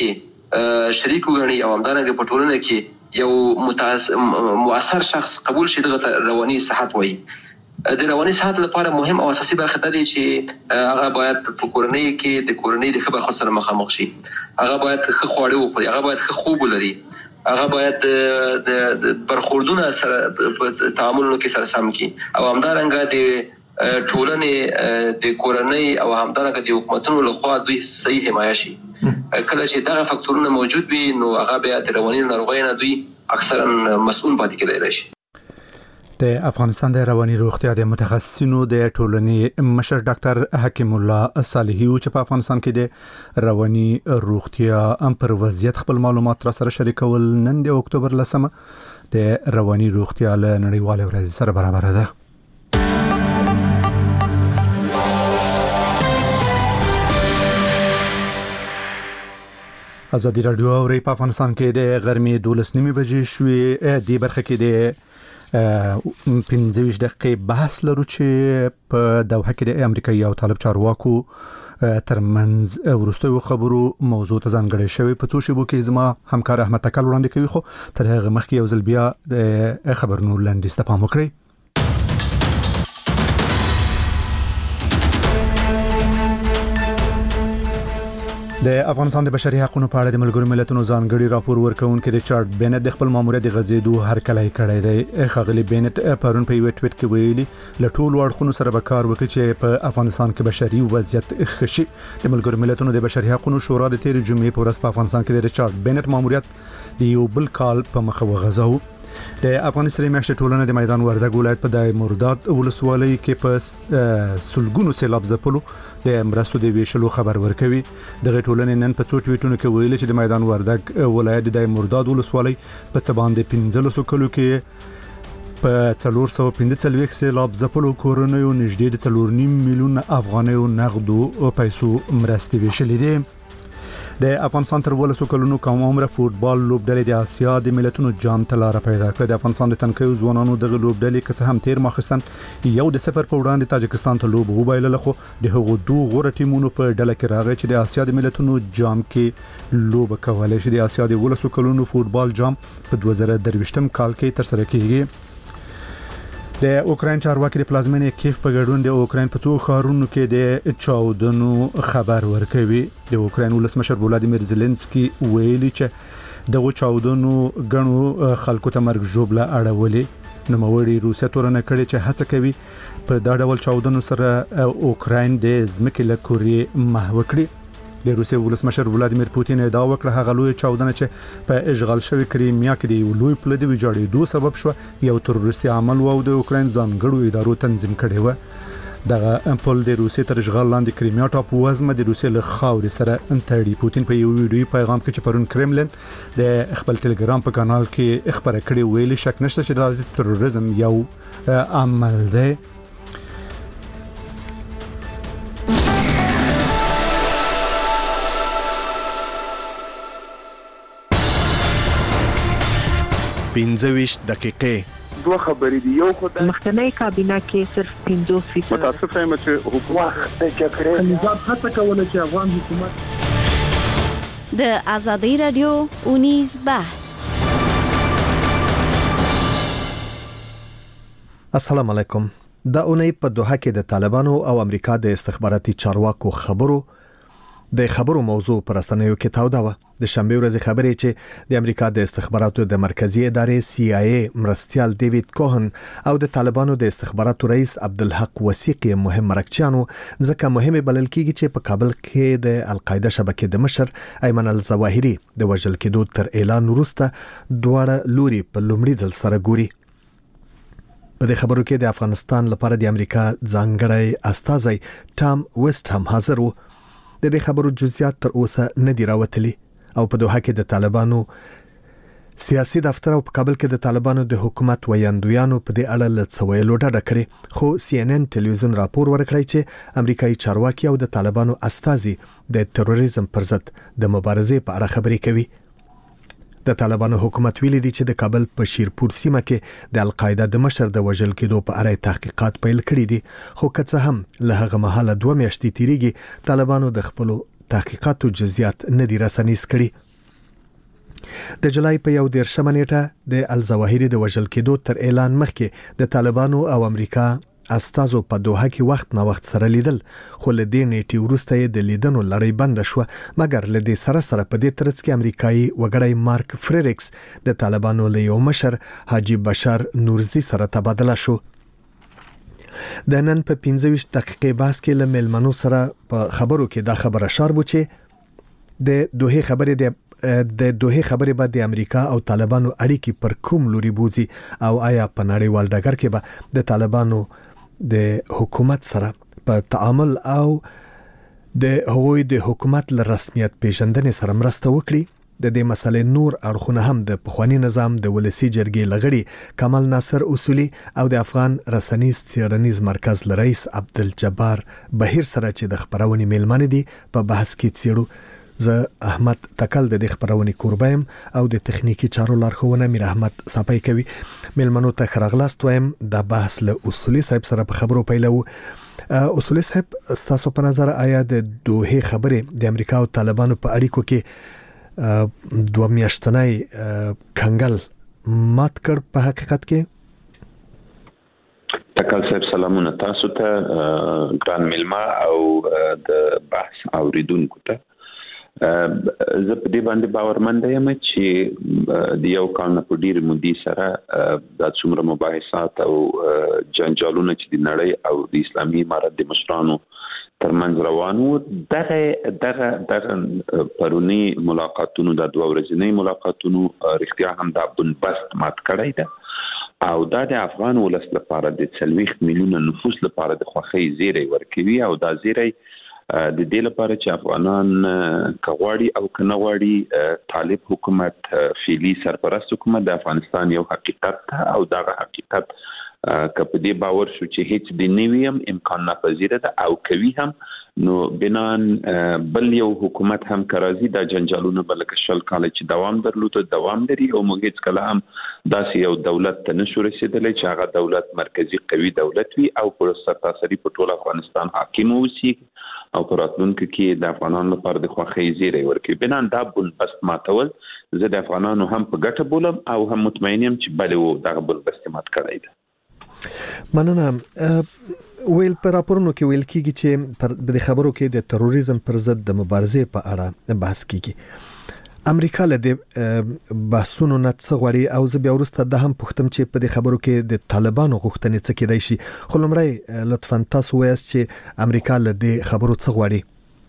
شریک وګڼي او همدارنګه په ټولنه کې یو مؤثر شخص قبول شي دغه رواني صحت وایي. د رواني صحت لپاره مهم او اساسي برخه ده چې هغه باید په کورنۍ کې د کورنۍ د خبرو سره مخامخ شي. هغه باید ښه خواړه وخوري، هغه باید ښه خوب ولري، هغه باید د برخوردونه سره په تعاملونو کې سره سم کړي او همدارنګه د ټولنې د کورنۍ او همدارنګه د حکومتونو لخوا دوی صحیح حمایه شي. کله چې دغه فاکتورونه موجود وي نو هغه بیا د رواني ناروغیو نه دوی اکثرا مسؤل پاتې کېدای شي.
د افغانستان د رواني روغتیا د متخصصینو د ټولنې مشر ډاکټر حکیم الله صالحي چې په افغانستان کې د رواني روغتیا ام پر وضعیت خپل معلومات را سره شریکول نن د اکتوبر لسمه د رواني روغتیا له نړیوال ورځ سره برابر ده. ازادي رادیو اوري په افغانستان کې د غرمې دولس نیمه بجې شوې د برخه کې د پنځه ویشت دقیقې بحث لرو چې په دوحه کې د امریکایي او طالب چارواکو ترمنځ وروستیو خبرو موضوع ته ځانګړی شوی. په څو شیبو کې زما همکار احمد تکل وړاندې کوي، خو تر هغه مخکې یو ځل بیا د خبرونو لنډیز ته پام وکړئ. د افغانستان د بشري حقوقو په اړه د ملګرو ملتونو ځانګړي راپور ورکوونکي ریچارډ بینټ د خپل ماموریت د غزیدو هرکلی کړی دی. ښاغلي بینټ پرون په یو ټویټ کې ویلي له ټولو اړخونو سره به کار وکړي چې په افغانستان کې بشري وضعیت ښه شي. د ملګرو ملتونو د بشري حقوقو شورا د تیر جمعې په ورځ په افغانستان کې د ریچارډ بینټ ماموریت د یو بل کال په مخه وغځاوه. د افغانستان میاشتې ټولنه د میدان وردګ ولایت په دای مرداد ولسوالۍ کې په سلګونو سیلاب ځپلو د مرستو د ویشلو خبر ورکوي. دغه ټولنې نن په څو ټویټونو کې ویلي چې د میدان وردګ ولایت د دای مرداد ولسوالۍ په څه باندې پنځلسو کلو کې په څلور سوه پنځه څلوېښت سیلاب ځپلو کورنیو نږدې د څلور نیم میلیون افغانیو نغدو پیسو مرستې ویشلې دي. د افغانستان تر ولسو کلونو کم عمره فوتبال لوبډلې د آسیا د ملتونو جام ته لار پیدا کړه. د افغانستان د تنکیو ځوانانو دغه لوبډلې که څه هم تیر ماخستن یو د صفر په وړاندې تاجکستان ته لوب وبایلله، خو د هغو دوه غوره ټیمونو په ډله کې راغی چې د آسیا د ملتونو جام کې لوب کولای شي. د آسیا د ولسو کلونو فوتبال جام په دوه زره درویشتم کال کې تر سره کیږي. د اوکراین چارواکي د پلازمینې کیف په ګډون د اوکراین په څو ښارونو کې د چاودنو خبر ورکوي. د اوکراین ولسمشر ولادیمیر زيلنسکي ویلي چې دغه چاودنو غنو خلکو ته مرګ ژوبله اړولې. نوموړي روسیه تورنه کړې چې هڅه کوي په دا ډول چاودنو سره اوکراین د ځمکې له کورې محو کړي. د روسیې ولسمشر ولادیمیر پوتین ادعا وکړه هغه لوی چاودنه چې په اشغال شوی کریمیا کې د لوی پله د ویجاړېدو سبب شو یو تروریستي عمل و او د اوکراین ځانګړو ادارو تنظیم کړی و. دغه پل د روسیې تر اشغال لاندې کریمیا ټاپو وزمه د روسیې له خاورې سره انتړي. پوتین په یو ویډیوي پیغام کې چې پرون کرملن د خپل ټلګرام په کانال کې خبره کړې ویلي شک نشته چې د تروریزم یو عمل دی.
پنځه ویشت دقیقې
دوه خبرې دي. یو خو د
مخکنی کابینه کې صرف پنځوس فیصد
متاسفه یم چې حکومت د جګړې نظام هڅه کوله چې افغان حکومت
د ازادي رادیو اونیز بحث.
السلام علیکم. د اونۍ په دوحه کې د طالبانو او امریکا د استخباراتي چارواکو خبرو د خبرو موضوع پر رسنیو کې تاوده و. د شنبه ورځې خبرې چې د امریکا د استخباراتو د مرکزی ادارې سی آی ای مرستيال ډیوډ کوهن او د طالبانو د استخباراتو رئیس عبدالحق وثیقی مهم مرکچیانو ځکه مهمه بلل کیږي چې په کابل کې د القاعده شبکې د مشر ایمن الظواهری د وژل کېدو تر اعلان وروسته دواړه لوري په لومړي ځل سره ګوري. په دې خبرو کې د افغانستان لپاره د امریکا ځانګړی استازی ټام ویسټ هم حاضر وو. د دې خبرو جزئیات تر اوسه نه دی راوتلي او په دوحه کې د طالبانو سیاسي دفتر او په کابل کې د طالبانو د حکومت ویاندویانو په دې اړه لڅویلو ډډه کړې. خو سی ان ان ټلویزیون راپور ورکړی چې امریکایي چارواکي او د طالبانو استازي د تروریزم پر ضد د مبارزې په اړه خبرې کوي. د طالبانو حکومت ویلي دی چې د کابل په شیرپور سیمه کې د القاعده د مشر د وژل کېدو په اړه تحقیقات پیل کړي دي، خو که څه هم له هغه مهاله دوه میاشتې تیریږي طالبانو د خپل تحقیقاتو جزئیات نه دي رسنیز کړي. د جولای په یو دیرشمه نیټه د الظواهری د وژل کېدو تر اعلان مخکې د طالبانو او امریکا استازو په دوحه کې وخت نا وخت سره لیدل، خو له دې نیټې وروسته یې د لیدنو لړۍ بند شوه، مګر له دې سره سره په دې ترڅ کې امریکایي وګړی مارک فریریکس د طالبانو له یو مشر حاجی بشار نورزی سره تبادله شو. د نن په پنځه ویشت دقیقې بحث کې له میلمنو سره په خبرو کې دا خبره شاربو چې د دوحه خبرې د د دوه خبرې به د امریکا او طالبانو اړیکې پر کوم لوري بوزي او آیا په نړیوال ډګر کې به د طالبانو د حکومت سره په تعامل او د هغوی د حکومت ل رسمیت پیژندنې سره مرسته وکړي. د دې مسلې نور اړخونه هم د پخوانی نظام د ولسی جرګې لغړي کمال ناصر اصولي او د افغان رسنیز څیړنیز مرکز ل رئیس عبدالجبار بهیر سره چې د خبرونې میلمنه دي په بحث کې څیړو. زه احمد تکل د خبرونې کوربایم او د تخنیکی چارو لارښوونه میر احمد صاحب کوي. میلمنو ته خرغلاست وایم د بحث له اصولي صاحب سره په خبرو پیلو. اصولي صاحب ستاسو په نظر آیا د دوه خبرې د امریکا او طالبانو په اړیکو کې دوه میاشتنۍ کنګل مات کړ په حقیقت کې؟
تکل صاحب سلامونه تاسو ته ګران میلمه او د بحث اوریدونکو ته. زه په دې باندې باورمند یم چې د یو کال نه په ډیر مودې سره د څومره مباحثات او جنجالونه چې د نړۍ او د اسلامي امارت د مشرانو ترمنځ روان وو، دغه دغه دغه پرونی ملاقاتونو د دوه ورځنۍ ملاقاتونو رښتیا هم د بنبست مات کړی ده او دا د افغان ولس لپاره د څلوېښت میلیونه نفوس لپاره د خوښۍ زیری ورکوي او دا زیری د دې لپاره چې افغانان کغواړي او کنه غواړي طالب حکومت فعلی سرپرست حکومت د افغانستان یو حقیقت او دا حقیقت کپه دې باور شو چې هیڅ د نیویم امکان ناپذیره ده او کوي هم نو بنان بل یو حکومت هم کرازي د جنجالونو بلکې شل کال چې دوام درلود دوام لري او موږ هیڅ کله هم داسې یو دولت ته نشو رسیدلی چې هغه دولت مرکزی قوي دولت وي او پر سرتاسري په ټول افغانستان حاکم وي او پر راتلونکي کې د افغانانو لپاره د خوښۍ زیری ورکوي. بنان دا بنبست ماتول زه د افغانانو هم په ګټه بولم او هم مطمئن یم چې بل و دغه بنبست مات کړی ده.
مننه. ویل پر راپورونو کې ویل کیږي چې پر د خبرو کې د تروریزم پر ضد د مبارزې په اړه بحث کیږي. امریکا له دې بحثونو نه څه غواړي او زه بیا وروسته د هم پوښتم چې په دې خبرو کې د طالبانو غوښتنې څه کېدای شي، خو لومړی لطفاً تاسو وایاست چې امریکا له دې خبرو څه غواړي.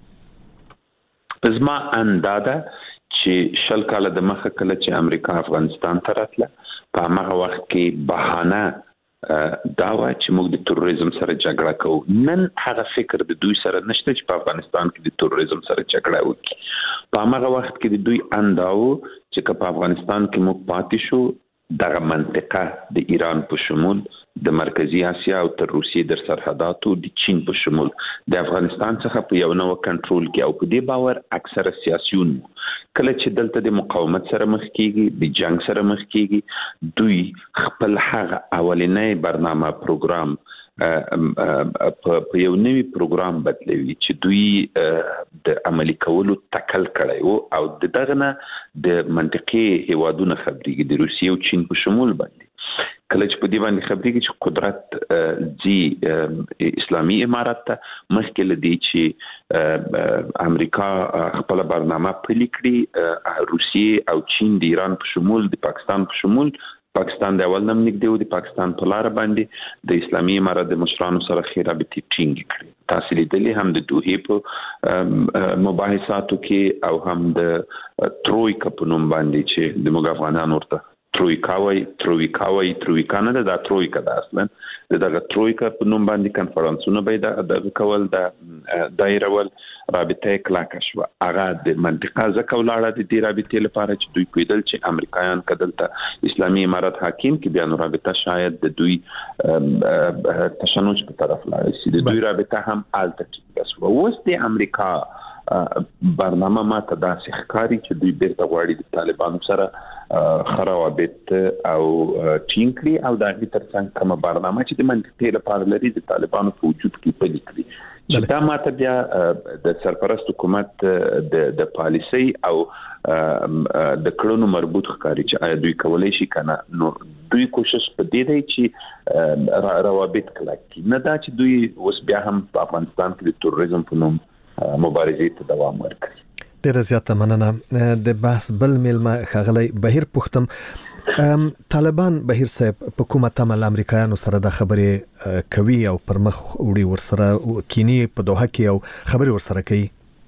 زما اندازه چې شل کال د مخه کله چې امریکا افغانستان ته راتله په هغه وخت کې بهانه دا و چې موږ د تروریزم سره جګړه کوو. نن هغه فکر د دوی سره نشته چې په افغانستان کې د تروریزم سره جګړه وکړي. په هغه وخت کې د دوی انداو چې په افغانستان کې موږ پاتې شو دغه منطقه د ایران په شمول د مرکزی اسیا او تر روسیې در سرحداتو د چین په شمول د افغانستان څخه په یو نوو کنټرول کې او په دې باور اکثره سیاسيون کله چې دلته د مقاومت سره مخ کیږي د جنگ سره مخ کیږي دوی خپل هغه اولنې برنامه پروګرام په یو نوی پروګرام بدلوي چې دوی د عملي کولو تکل کړی وو او د دغه نه د منطقي هیوادونو خبرېږي د روسیې او چین په شمول باندې کله چې په دې باندې خبرېږي چې قدرت جی اسلامي امارت ته مخکې لدی چې امریکا خپل برنامه پلي کړی روسیې او چین د ایران په شمول د پاکستان په شمول پاکستان د اول نم نږدې و د پاکستان په لار باندې د اسلامي امارت د مشرانو سره خیره به ټینګ کړي. تاسو لیدلې هم د دوه په مباحثاتو کې او هم د ترویکا په نوم باندې چې د موږ افغانانو ورته ترویکاوي ترویکاوي ترویکانه ده د ترویکا ده اصلا دغه ترویکا په نوم باندې کنفرانسونه به د کول د دایره ول رابطه کلاکه شو. هغه د منطقه ځکه ولاړه د دې رابطې لپاره چې دوی کویدل چې امریکایان کدلته اسلامي امارت حاکم کې بیا نو رابطه شاید د دوی تشنج په طرف لاړ شي. د دوی رابطه هم آلته ټینګه شو. اوس د امریکا برنامه ما ته داسې ښکاري چې دوی بیرته غواړي د طالبانو سره خرابت او ټینګ کړي او د هغې ترڅنګ کومه برنامه چې د منطقې لپاره لري د طالبانو په وجود کې پلي کړي چې دا ماته بیا د سرپرست حکومت د د پالیسي او د کړنو مربوط ښکاري چې دوی کولای شي کنه نو دوی کوشش په دې دی چې روابط کلک نه دا چې دوی اوس بیا هم په افغانستان کې د تروریزم په نوم مبارزې ته دوام ورکړي.
ډیره زیاته مننه. د بحث بل میلمه ښاغلی بهیر پوښتم طالبان بهیر صاحب په کومه تمه له امریکایانو سره د خبرې کوي او پر مخ وړي ورسره کینی په دوحه کې او خبرې ورسره کوي؟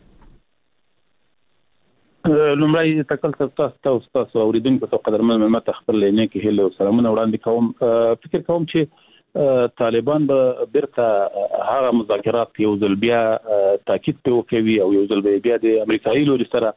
لومړی تکل تاسو تاسو اوریدونکو ته قدرمن ملت خپل لینه کې هله سلامونه وړاندې کوم. فکر کوم چې طالبان به بیرته هغه مذاکرات یو ځل بیا تاکید کوي او یو ځل بیا د امریکایي لوري سره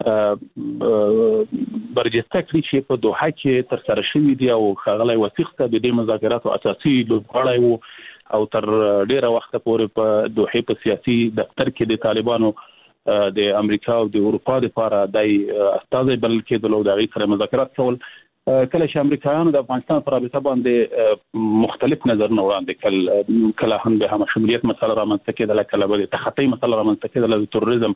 برجسته کړی چې په دوحه کې تر سره شوی دی او خغلای وثیق ته د دې مذاکراتو اساسي لوبغاړی وو او تر ډیره وخت پورې په دوحه په سیاسي دفتر کې د طالبانو د امریکا او د اروپا لپاره د استاد بل کې د لوډاغي سره مذاکرات کول. کله چې امریکایانو د افغانستان پر رابطه باندې مختلف نظرونه وړاندې کړل، کله هم د هم شمولیت مسله رامنځته کېدله، کله به د تخطي مسله رامنځته کېدله، د تروریزم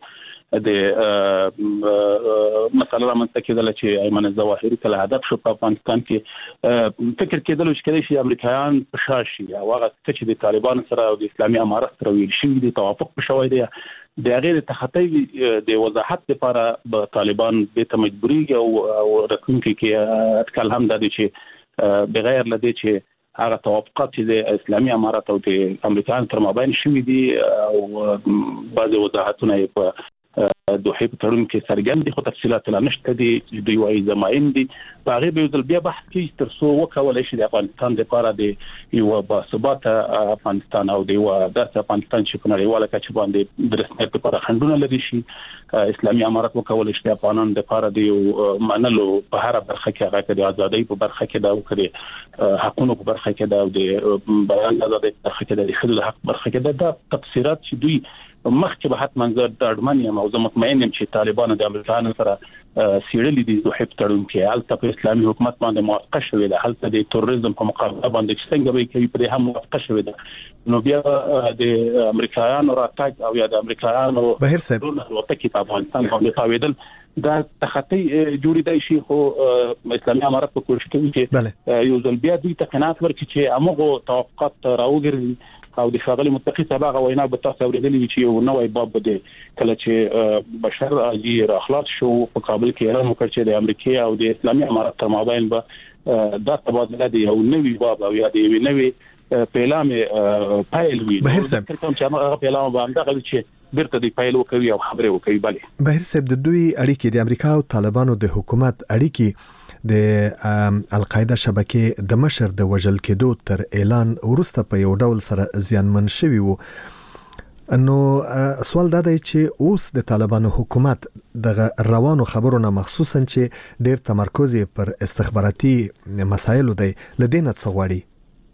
د مسله رامنځته کېدله چې ایمن الظواهري کله هدف شو په افغانستان کې. فکر کېدل چې کله چې امریکایان په شاشي او هغه چې د طالبان سره او د اسلامي امارت سره ویل شوی دی توافق شوی دی د غیر تخطي د وضاحت لپاره به طالبان به ته مجبوري او راتلونکي کې اټکل هم د چې بغیر لدی چې هغه توافقات چې د اسلامي امارت او د امریکایانو تر مابین شوي دي او بعض وضاحتونه په دوحه په تړون کې څرګند دي خو تفصيلات لا نشته دي دوی وايي زماین دي په هغه به ځل بیا بحث کوي تر څو وکولای شي د افغانستان لپاره د یو باثبات افغانستان او د یو داسې افغانستان چې په نړیواله کچه باندې د رسمیت لپاره خنډونه لري شي. اسلامي امارت وکولای شي افغانان لپاره د یو منلو په هر برخه کې هغه د ازادۍ په برخه کې دا او کړي حقوقو په برخه کې دا او د بیان ازادۍ په برخه کې د خلکو حق برخه کې دا تفسیرات چې دوی مخکې به حتما زه د اړمن یم او زه مطمئن یم چې طالبان د امریکایانو سره سیړلې دي د حب تړون کې هلته په اسلامي حکومت باندې موافقه شوې ده، هلته د تروریزم په مقابله باندې څنګه به کوي په هم موافقه شوې ده. نو بیا د امریکایانو راتګ او یا د امریکایانو
بهیر صاحب
وتکی په افغانستان باندې تاویدل دا تخطي جوړیدای شي خو اسلامي امارت په کوشش کوي چې یو ځل بیا دوی ته قناعت ورکړي چې هغه توافقات راوګرځي او د ښاغلي متقي صاحب هغه وینا به تاسو اوریدلې چې یو نوې باب بده کله چې بشر علي راخلاص شو په کابل کې اعلان وکړ چې د امریکا او د اسلامي امارت تر مابین به دا تبادله دی او نوې باب او یا د نوې پیلام پایل وی
بهیر صاحب
کوم چې هغه پیلام باندې غوړي چې بیرته دی پایل وکوي او خبره وکوي. بله
بهیر صاحب د دوی اړیکې د امریکا او طالبانو د حکومت اړیکې د القاعده شبکې د مشر د وژل کېدو تر اعلان ورسته په یو ډول سره زیانمن شوی وو. نو سوال دا دی چې اوس د طالبانو حکومت د روانو خبرونو مخصوصا چې ډیر تمرکز پر استخباراتي مسایلو دی لدینه څغوړي.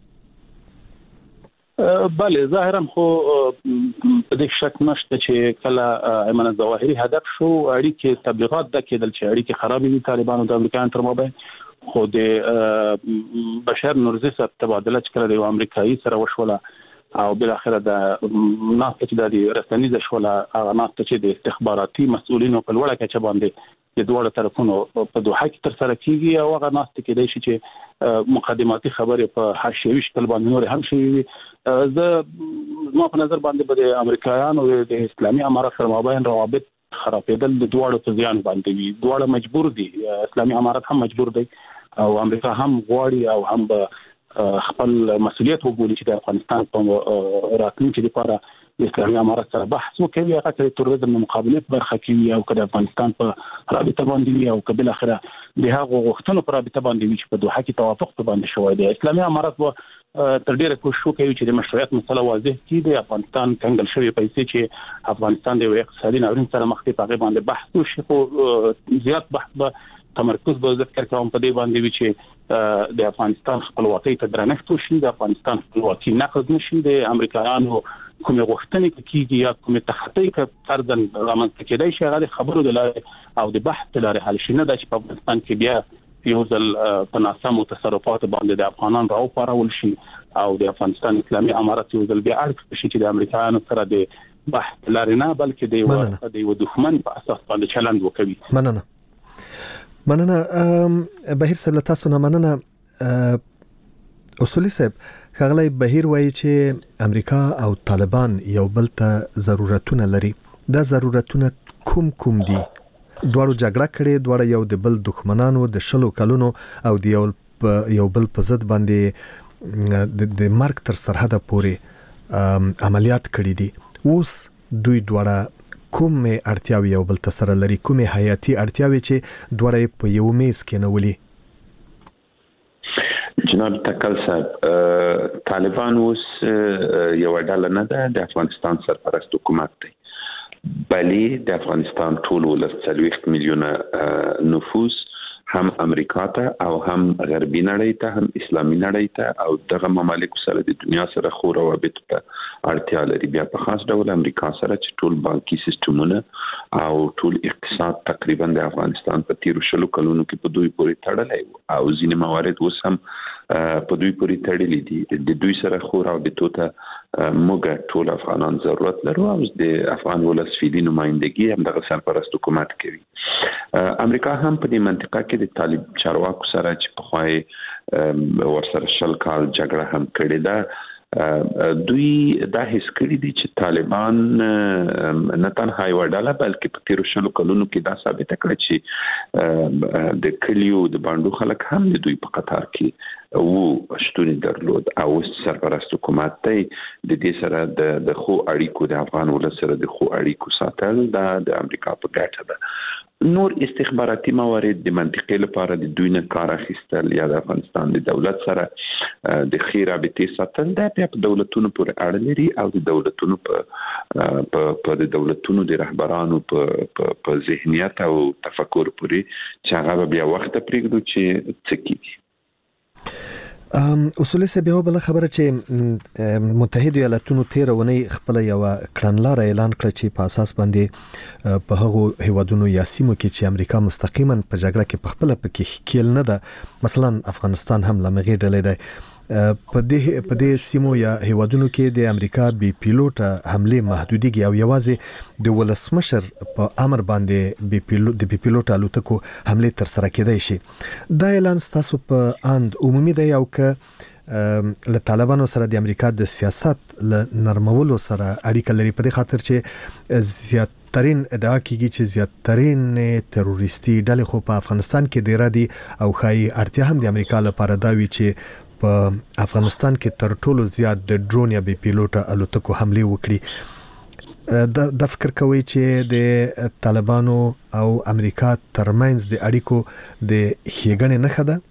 بله ظاهرا خو په دې شک نشته چې کله ایمن الظواهري هدف شو اړیکې تبلیغات د کېدل چې اړیکې خرابې دي طالبانو د امریکایانو تر مابین خو د بشر نورزي سره تبادله چې کله د امریکایي سره وشوله او بل اخره د ناست چې د رسنیزه شوله هغه ناست چې د استخباراتي مسؤلینو په لوړه کچه باندې د دوه طرفونو په دوحه کې تر سره کیږي او هغه ناست کې دی چې مقدماتي خبرې په حاشیوي شکل باندې نور هم شي. زه ما په نظر باندې به د امریکایانو د اسلامي امارت سره مابین روابط خرابېدل د دوه په ځان باندې وي. دوه مجبور دي، اسلامي امارت هم مجبور دی او امریکا هم غواړي او هم به خپل مسؤلیت وګوري چې د افغانستان په راتلونکي لپاره د اسلامي امارت سره بحث وکړي هغه د تروریزم مقابله په برخه کې او د افغانستان په رابطه باندې او قبل اخره د هغه غوښتنو په رابطه باندې چې په دوحه کې توافق په باندې شوی دی. اسلامي امارت و تر ډیره کوشش کوي چې د مشروعیت مسله واضح کړي. د افغانستان کنګل شوی پیسې چې افغانستان د اقتصادي ناورین سره مخ کې په باندې بحث وشي خو زیات بحث به تمرکز به ذکر کوم په دې باندې چې د افغانستان خپلواکۍ ته درنښت وشي، د افغانستان خپلواکي نقض نشي، د امریکایانو کومه غوښتنې کیږي یا کومه تخطي کې فرضاً رامنځته کېدای شي هغه خبرو د لارې او د بحث د لارې حل شي، نه دا چې په افغانستان کې بیا یو ځل په ناسمو تصرفاتو باندې د افغانان راو پارول شي او د افغانستان اسلامي امارت یو ځل بیا اړ شي چې د امریکایانو سره د بحث لري نه بلکې د یو دښمن په اساس باندې چلند وکوي.
مننه مننه بهیر صاحب تاسو نه مننه. اصولي صاحب خغلی بهیر وایي چې امریکا او طالبان یو بل ته ضرورتونه لري. دا ضرورتونه کوم کوم دي؟ دوړو جګړه کړي، دوړ یو د بل دښمنانو د شلو کلونو او د یو یو بل په ضد باندې د مرګ تر سرحده پورې عملیات کړي دي. اوس دوی دوړه کوم اړتیاوي یو بل تر سره لري، کوم حیاتي اړتیاوي چې دوړه په یو میز کې نه ولي؟
جناب تکل صاحب، طالبان اوس یو ډله نه ده، د افغانستان سرپرست حکومت دی. بلې د افغانستان ټول ولس څلوېښت میلیونه نفوس هم امریکا ته او هم غربي نړۍ ته هم اسلامي نړۍ ته او دغه ممالک سره د دنیا سره خو روابط ته اړتیا لري. بیا په خاص ډول امریکا سره چې ټول بانکي سیستمونه او ټول اقتصاد تقریبا د افغانستان په تیرو شلو کلونو کې په دوی پورې تړلی او ځینې موارد اوس هم په دوی پورې تړلي دي. د دوی سره خو رابطو ته موږ ټول افغانان ضرورت لرو او د افغان ولس فعلي نمائندګي هم دغه سرپرست حکومت کوي. امریکا هم په دې منطقه کې د طالب چارواکو سره چې په خوای ورسره شل کال جګړه هم کړې ده، دوی دا هیڅ کړی دي چې طالبان نه تنها یو ډله بلکې په تیرو شلو کلونو کې دا ثابت کړی چې د کلیو د باندو خلک هم د دوی په قطار کې وو شتون درلود او سرپرست حکومت ته د دې سره د د خو اړیکو د افغان ولس سره د خو اړیکو ساتل د امریکا په ګټه ده. نور استخباراتي موارد د منطقې لپاره د دوی نه کار اخیستل یا د افغانستان د دولت سره د خیر رابطې ساتل دا په دولتونو پورې اړه لري او د دولتونو په په د دولتونو د رهبرانو په په ذهنیت او تفکر پورې چې هغه بیا وخت پرېږدو چې څه کیږي.
اصولي صاحب یو بل خبره چې متحده ایالاتونو تیر ونی خپل یو کړنلار اعلان کړ چې په اساس باندې په هغو هیوادونو یا سیمو کې چې امریکا مستقیما په جګړه کې په خپل پکې کېل نه ده، مثلا افغانستان هم لمغه ډلې ده، په دې په دې سیمو یا هیوادونو کې د امریکا بي پیلوټ حمله محدودیږي او یوازې د ولسمشر په امر باندې بي پیلوټ د بي پیلوټ الوتکو حمله تر سره کېدای شي. دا اعلان تاسو په اند عمومي دی او که له طالبانو سره د امریکا د سیاست له نرمولو سره اړیکه لري؟ په دې خاطر چې زیات ترين ادعا کیږي چې زیاترین تروریستي ډلې خو په افغانستان کې ډیر دي او خای اړتیا هم د امریکا لپاره دا وی چې په افغانستان کې تر ټولو زیات د ډرون یا بي پیلوټ الوتکو حمله وکړي. د فکر کوي چې د طالبانو او امریکا ترمنځ د اړیکو د ښېګڼې نښه ده؟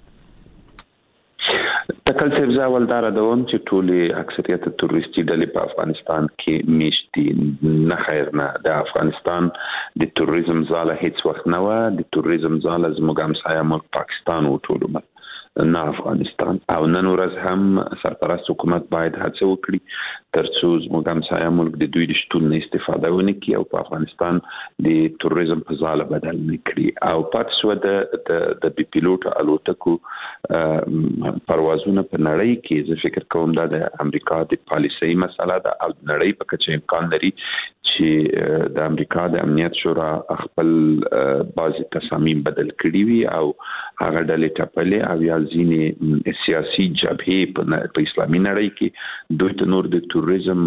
تکل صاحب زاول دار دوم چې ټولې اکثریت تروریستي ډلې په افغانستان کې میشتي نه خیر نه. د افغانستان د تروریزم ځاله هیڅ وخت نه و، د تروریزم ځاله زموږ همسایه ملک پاکستان و ټول عمر نه افغانستان. او نن ورځ هم سرپرست حکومت باید هڅه وکړي ترڅو زموږ همسایه ملک د دوی د شتون نه استفاده ونه کړي او په افغانستان د تروریزم په ځاله بدل نه کړي. او پاتې شو د د بي پیلوټ الوتکو پروازونه په نړۍ کې زه فکر کوم دا د امریکا د پالیسۍ مسله ده او نړۍ په کچه امکان لري چې د امریکا د امنیت شورا خپل بعضی تصامیم بدل کړي وي او هغه ډلې ټاپلې او یا ځینې سیاسي جبهې په اسلامي نړۍ کې دوی ته نور د تروریزم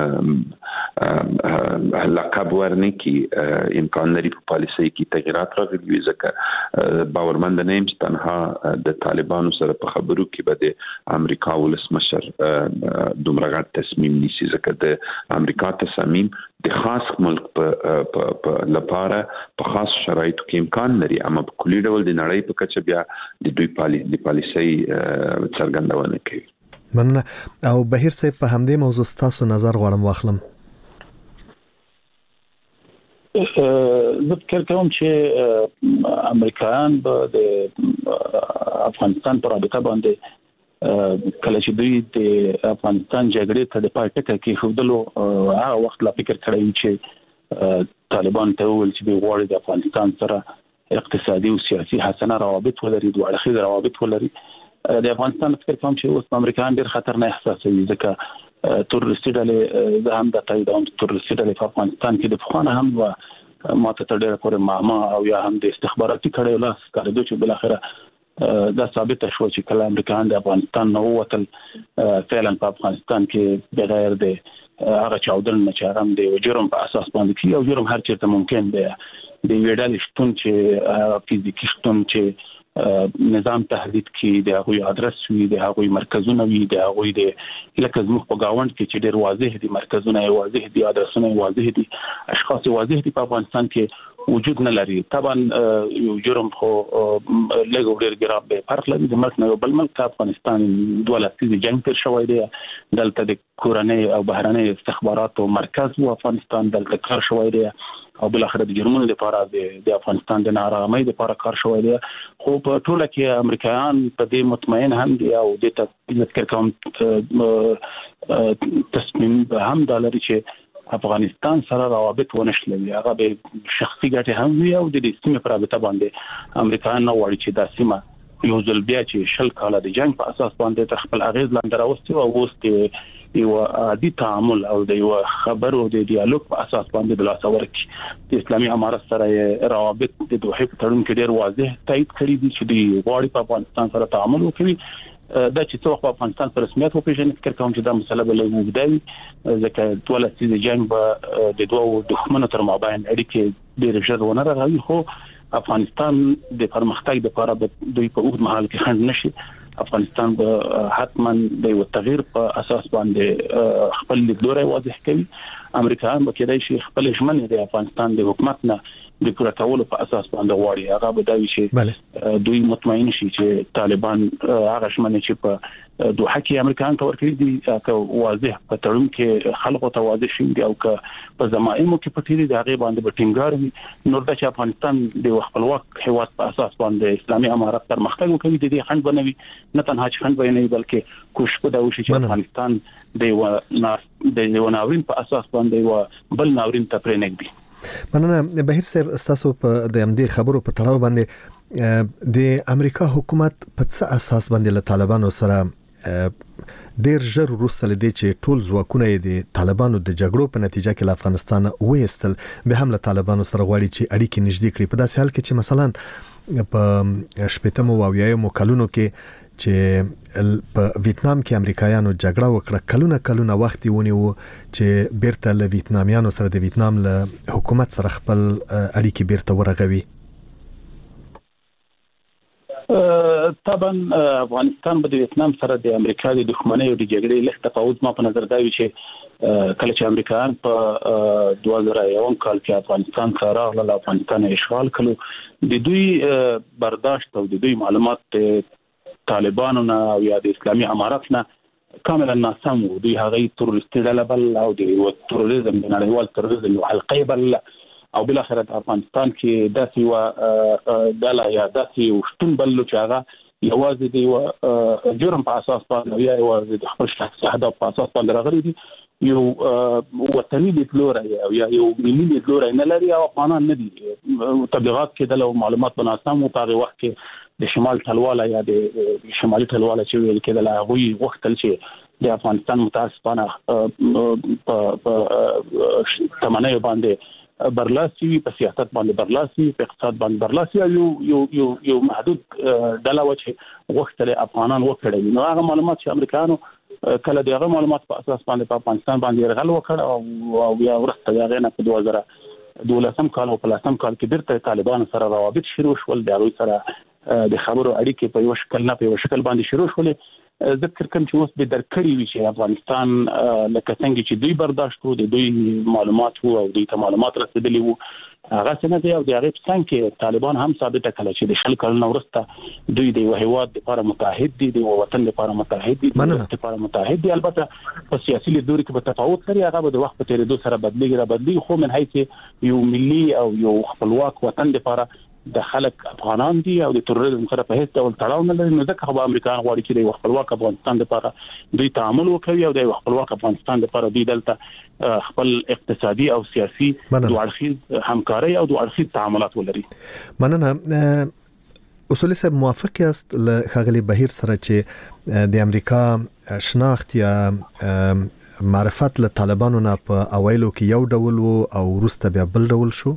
لقب ورنکړي. امکان لري په پالیسۍ کې تغیرات راغلي وي، ځکه باورمند نه یم چې تنها د طالبانو سره په خبرو کې به د امریکا ولسمشر دومره غټ تصمیم نیسي، ځکه د امریکا تصمیم د خاص ملک په لپاره په خاص شرایطو کې امکان لري، اما په کلي ډول د نړۍ په کچه بیا د دوی د پالیسۍ څرګندونه کوي.
مننه. او بهیر صاحب په همدې موضوع تاسو نظر غواړم واخلم.
زه فکر کوم چې امریکایان به د افغانستان پر رابطه باندې کله چې دوی د افغانستان جګړې ته د پای ټکی کېښودلو هغه وخت لا فکر کړی چې طالبان ته وویل چې دوی غواړي د افغانستان سره اقتصادي او سیاسي حسنه روابط ولري دوه اړخیز روابط ولري. د افغانستان فکر کوم چې اوس امریکایان ډېر خطر نه احساسوي ځکه تروریستي ډلې زه هم د تایید هم تروریستي ډلې په افغانستان کې د پخوانه هم و ما ته تر ډېره پورې معما او یا هم د استخباراتي کړیو لاس کارېدو چې بالاخره دا ثابت شو چې کله امریکایان د افغانستان نه ووتل فعلا په افغانستان کې بغیر د هغه چاودنې نه چې هغه د جرم په اساس باندې کیږي او جرم هر چیرته ممکن دی د ویډال شتون چې فزیکی شتون چې نظام تهدید کې د هغوی ادرس وي د هغوی مرکزونه وي د هغوی د لکه زموږ په گاوند کې چې ډېر واضح دي مرکزونه واضح دي ادرسونه واضح دي اشخاص واضح دي په افغانستان کې وجود نه لري. طبعا یو جرم خو لږ ډېر ګراب به فرق لري د ملک نه بل ملک افغانستان دوه لسیزې جنگ تر شوی دی دلته د کورنۍ او بهرنۍ استخباراتو مرکز و افغانستان دلته کار شوی دی او بل اخر د جرمونو لپاره د افغانستان د نارامۍ لپاره کار شوی دی خو په ټوله کې امریکایان په دې مطمئن هم دي او د تذکر کوم تصمیم هم د لري چې افغانستان سره روابط ونشلوي هغه به شخصي ګټه هم وي او د دې سیمې پر رابطه باندې امریکایان نو وړي چې د سیمه یو ځل بیا چې شل کاله د جنگ په اساس باندې تر خپل اغیز لاندې راوستي او اوس یو عادي تعامل او د یو خبرو د ډیالوګ په اساس باندې د لاسور کې د اسلامي امارت سره روابط د دوه په تړون کې ډیر واضح تایید کړی دي چې د غواړي په افغانستان سره تعامل وکړي دا چې څو په افغانستان پر رسمیت وپیژني فکر کوم چې دا مسله به له وګدای ځکه ټول چې جنگ به د دوه دښمنو تر مابین اړیکې ډیر ژر ونه راغلي خو افغانستان د پرمختګ لپاره د دوی په اوږد مهال کې خنډ نشي. افغانستان به حتما د یو تغییر په اساس باندې خپل لیدلوری واضح کوي. امریکایان به کېدای شي خپل ژمنې د افغانستان د حکومت نه د پوره کولو په اساس باندې غواړي هغه به دا وي چې دوی مطمئن شي چې طالبان هغه ژمنې چې په دوه کې امریکایان ته ورکړي دي که واضح په تړون کې خلکو ته واضح شي او که په ضمائمو کې پټې دي د هغې باندې به ټینګار وي نور دا چې افغانستان د خپلواک هېواد په اساس باندې اسلامي امارت پرمختګ وکړي د دې خنډ به نه وي نه تنها چې خنډ به نه وي بلکې کوشش به دا وشي چې افغانستان د یو د یو ناورین په اساس باندې یو بل ناورین ته پرېنږدي.
مننه بهیر صاحب تاسو په د امدې خبرو په تړاو باندې د امریکا حکومت په څه اساس باندې له طالبانو سره ډیر ژر وروسته لدې چې ټول ځواکونه د طالبانو د جګړو په نتیجه کې له افغانستان وېستل به هم له طالبانو سره غواړي چې اړیکې نږدې کړي په داسې حال کې چې مثلا په شپږم او اویایم کلونو کې چې په ویتنام کې امریکایانو جګړه وکړه کلونه کلونه وخت ونیو چې بیرته له ویتنامیانو سره د ویتنام له حکومت سره خپل اړیکې بیرته ورغوي.
طبعا افغانستان به د ویتنام سره د امریکا د دښمنۍ او د جګړې لږ تفاوت ما په نظر دا وی چې کله چې امریکایان په دوه زره یو کال کې افغانستان ته راغلل افغانستان اشغال کړو د دوی برداشت او د دوی معلومات طالبانو نه او یا د اسلامي امارت نه کاملا ناسم وو. دوی هغه تروریستي ډله بل او د تروریزم د نړیوال تروریزم یو حلقې بل او بل اخر افغانستان کې داسې و ډله یا داسې وشتون بل چې هغه یوازې د جرم په اساس باندې یا یوازې د خپل شخصي اهداف په اساس باندې راغلي دي یو وطني لیدلوری او یا یو ملي لیدلوری نه لري او افغانان نه دي. تبلیغات کېدل او معلومات بناسم او په هغه وخت کې د شمال ټلواله یا د شمالي ټلواله چې ویل کېدل هغوی غوښتل چې د افغانستان متاسفانه په تمنیو باندې برلاسي په سیاست باندې برلاسي په اقتصاد باندې برلاسي یو یو یو یو محدود ډله و چې غوښتل افغانان وکړي نو هغه معلومات چې امریکایانو کله دغه معلومات په اساس باندې په افغانستان باندې يرغل وکړ او بیا ورسته هغه نه په دوه زره دولسم کال او په لسم کال کې بیرته طالبان سره روابط شروع شول د هغوی سره د خبرو اړیکې په یو شکل نه په یو شکل باندې شروع شولې. ذکر کوم چې اوس به درکړی وي چې افغانستان لکه څنګه چې دوی برداشت وو د دوی معلومات وو او دوی ته معلومات رسیدلی وو هغه څنګه دی او د هغه څنګه کې طالبان هم ثابت کړل چې د شل کلونو وروسته دوی د هیواد لپاره متحد دي د وطن لپاره متحد دي د لپاره متحد دي. البته په سیاسي لیدلوري کې به تفاوت لري هغه به د وخت په تیریدو سره بدلیږي را بدلیږي خو من حیث یو ملي او یو خپلواک وطن لپاره د خلک افغانان دي او د تروریزم سره په هیڅ ډول تړاو نه لري. نو ځکه خو امریکایان غواړي چې د خپلواک افغانستان لپاره دوی تعامل وکړي او د خپلواک افغانستان لپاره دوی دلته خپل اقتصادي او سیاسي دوه اړخیز همکاري او دوه اړخیز تعاملات ولري.
مننه. اصولي صاحب موافق یاست له خغلی بهیر سره چې د امریکا شناخت یا معرفت له طالبانو نه په اوایلو کې یو ډول وو او وروسته بیا بل ډول شو؟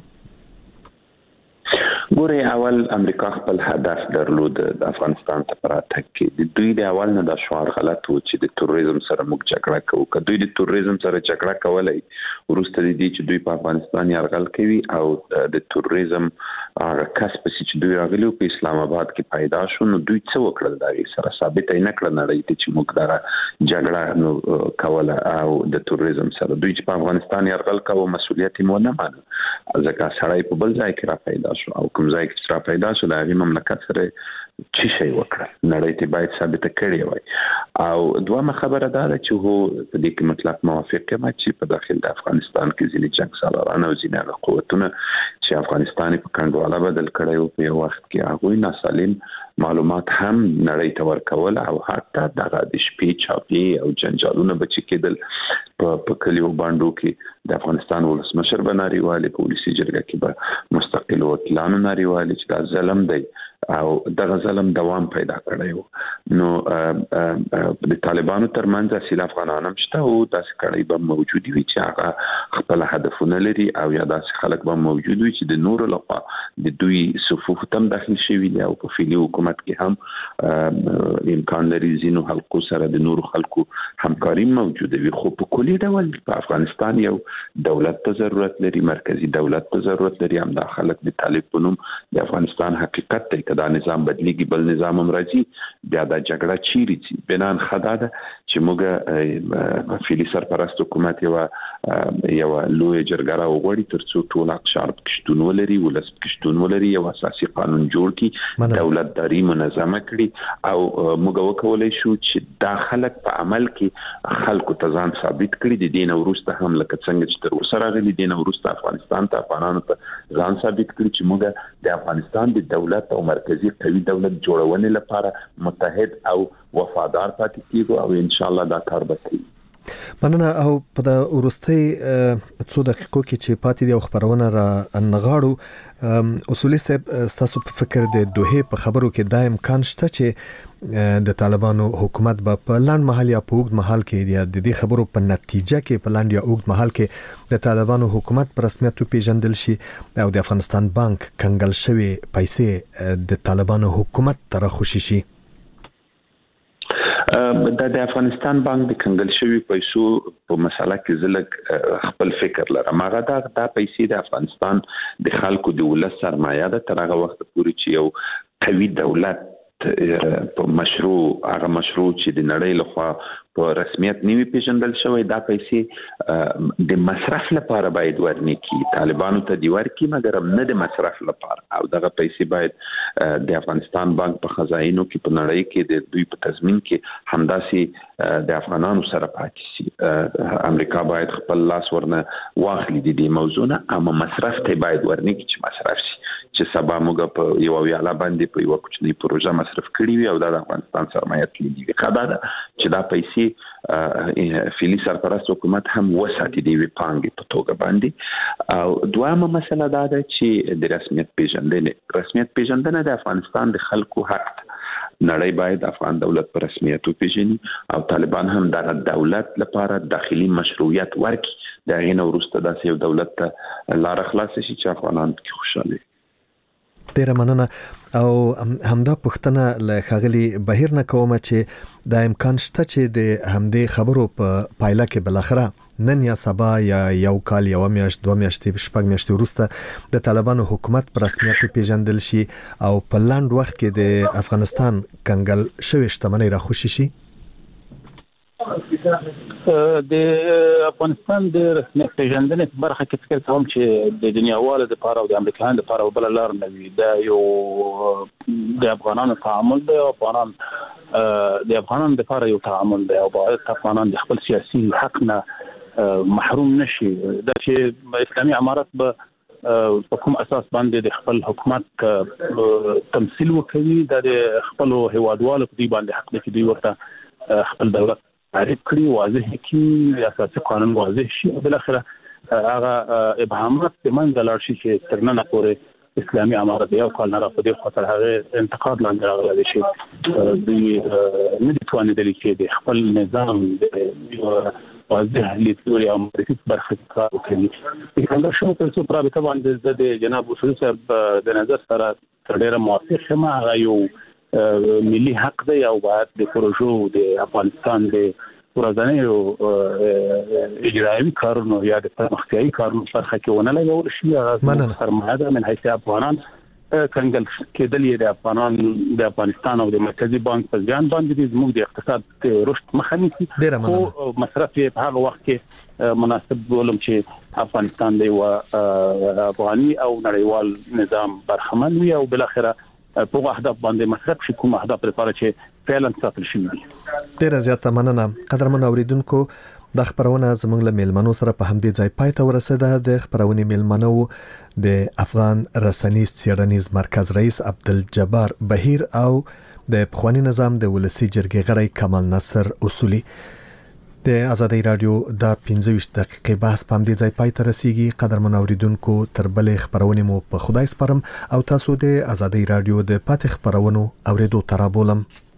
ګوره اول امریکا خپل هدف درلود د افغانستان ته پراتګ کې د دوی د اول نه د شعار غلط و چې د تروریزم سره موږ جګړه کوو. که دوی د تروریزم سره جګړه کولای وروسته د دې چې دوی په افغانستان یرغل کوي او د تروریزم هغه کس په چې دوی راغلي په اسلام آباد کې پیدا شو نو دوی څه وکړل دا یې سره ثابت نه کړل نه لري چې موږ دا جګړه نو کوله او د تروریزم سره دوی چې په افغانستان یرغل کوو مسولیت یې نه مانه ځکه سړی په بل ځای کې را پیدا شو او کوم ځای کې را پیدا شو د هغې مملکت سره چی شي وکړه نړۍ ته باید ثابت کړی وای. او دوه خبره دا ده چې هو په دې کې مطلق موافق یم چې په داخل د افغانستان کې ځینې جنگ سالاران او ځینې قوتونه چې افغانستان په کنډواله بدل کړی او په یو وخت کې هغه ناسالم معلومات هم نړۍ ته ورکول او حتی دغه د شپې چاپی او جنجالونه بچ کېدل په کلیو باندې کې د افغانستان ولسمشر بناریواله پولیسي جرګه کې به مستقل وکیلانو ناریواله چې دا ظلم دی او دغه ظلم دوام پیدا کړی وو. نو د طالبانو ترمنځ اصل افغانان هم شته او داسې کړي به موجود وي چې هغه خپل هدفونه لري او یا داسې خلک به موجود وي چې د نورو لخوا د دوی صفوف تم داخل شوي دي او په فعلي حکومت کې هم امکان لري ځینو حلقو سره د نورو خلکو همکاري موجود وي. خو په کلي ډول په افغانستان یو دولت ته ضرورت لري، مرکزی دولت ته ضرورت لري. هم دا خلک د طالب په نوم د افغانستان حقیقت دی دا نظام بدلیږي بل نظام هم راځي بیا دا جګړه چیرې ځي. بنان خدا ده چې موږ فعلي سرپرست حکومت یو یو لوی جرګه راوغوړي ترڅو ټول اقشار پښتون ولري ولس پښتون ولري یو اساسي قانون جوړ کړي دولتداري منظمه کړي او موږ وکولای شو چې دا خلک په عمل کې خلکو ته ځان ثابت کړي د دین ورسته هم لکه څنګه چې تر اوسه راغلي دین ورسته افغانستان ته افغانانو ته ځان ثابت کړي چې موږ د افغانستان د دولت او مرکزی قوي دولت جوړونې لپاره متحد او وفادار پاتې کیږو او ان شاء الله دا کار به کوي.
مننه. او په د ورستۍ څو دقیقو کې چې پاتې دی خبرونه را نغاړو اصولي صاحب تاسو په فکر د دوه په خبرو کې دا امکان شته چې د طالبانو حکومت به په لاند محل یا په اوږد محل کې یا د دې خبرو په نتیجه کې په لاند یا اوږد محل کې د طالبانو حکومت په رسمیت پیژندل شي او د افغانستان بانک کنګل شوی پیسې د طالبانو حکومت ته راخوشي شي؟
دا د افغانستان بانک د کنګل شوی پیسو په مسله کې زلک خپل فکر لرم. هغه دا د پیسې د افغانستان د خلکو د ولس سرمایه ده تر هغه وخت پورې چې یو قوي دولت په مشروع هغه مشروع چې د نړۍ لخوا په رسمیت نیوي پیژندل شوی دا پیسې د مصرف لپاره باید ورنکړي طالبانو ته دی ورکړي مګر نه د مصرف لپاره او دغه پیسې باید د افغانستان بانک په خزاینو کې په نړۍ کې د دوی په تضمین کې همداسې د افغانانو سره پاتې شي. امریکا باید خپل لاس ورنه واخلي د دې موضوع نه اما مصرف ته باید ورنکړي چې مصرف شي چې سبا موږ په یو ویاله باندې په یو کوچنی پروژه مصرف کړی وي او د افغانستان سرمایه تللی خبره ده چې دا پیسې فعلي سرپرست حکومت هم وساتي دی پانګې په توګه باندې. او دویمه مسله دا ده چې د رسمیت پیژندنې رسمیت پیژندنه د افغانستان د خلکو حق نړۍ باید افغان دولت په رسمیت وپیژني او طالبان هم د دولت لپاره داخلي مشروعیت ورکړي د هغې نه وروسته داسې یو دولت ته لاره خلاصه شي چې افغانان پکې خوشحاله وي.
ډیره مننه. او همدا پوښتنه له ښاغلي بهیر نه کوم چې دا امکان شته چې د همدې خبرو په پایله کې بالاخره نن یا سبا یا یو کال یو میاشت دوه میاشتې شپږ میاشتې وروسته د طالبانو حکومت په رسمیت پیژندل شي او په لاند وخت کې د افغانستان کنګل شوی شتمنۍ راخوشي شي؟
د افغانستان د رسمیت پیژندنې په برخه کې فکر کوم چې د دنیاوالو لپاره او د امریکایانو لپاره بل لار نه وي. دا یو د افغانانو تعامل دی او افغانان د افغانانو لپاره یو تعامل دی او باید افغانان د خپل سیاسي حق نه محروم نشي. دا چې اسلامي امارات به په کوم اساس باندې د خپل حکومت تمثيل وکوي د خپل هوادوالو په دې باندې حق لري چې دوی ورته خپل دولت تعریف کړي واضح کړي اساسي قانون واضح شي او بل اخره هغه ابهامات په منځ لاړ شي چې ترنه پورې اسلامي امارت یو کال نه راځي خاطر هغه انتقاد لاندې راغلی شي د نه توانیدل چې د خپل نظام واضح لیدلوري او مرکز برخه کار کوي څنګه شو په څو پرابطه باندې د جناب اصول صاحب د نظر سره ډېر موافق یم هغه یو ملي حق دی او باید د پروژو د افغانستان د ورځنیو اجرایي کارونو یا د پرمختیايي کارونو برخه کې ونه لګول شي سرمایه ده من حیث افغانان کنګل کېدل د افغانان د افغانستان او د مرکزی بانک په ځان باندې زموږ د اقتصاد رشد مخه نیسي او مصرف په هغه وخت کې مناسب ولوم چې افغانستان دی او افغاني او نړیوال نظام برخمن وي او بل اخره په اهداف باندې مصرف شي کوم اهداف لپاره چې فعلا ساتل شي.
ډیره زیاته مننه قدرمن اوریدونکو د خبرونه زموږ له میلمنو سره په همدې ځای پای ته ورسېده د خبرونه میلمنو د افغان رسنیز څېړنیز مرکز رئیس عبدالجبار بهیر او د پخوانی نظام د ولسی جرګې غړی کمال نصر اصولي. د آزادۍ رادیو د پنځه ویشت دقیقې بحث په همدې ځای پای ته رسیږي. قدرمن اوریدونکو تر بلې خبرونه مو په خدای سپارم او تاسو د آزادۍ رادیو د پاتې خبرونو اوریدو ته رابولم.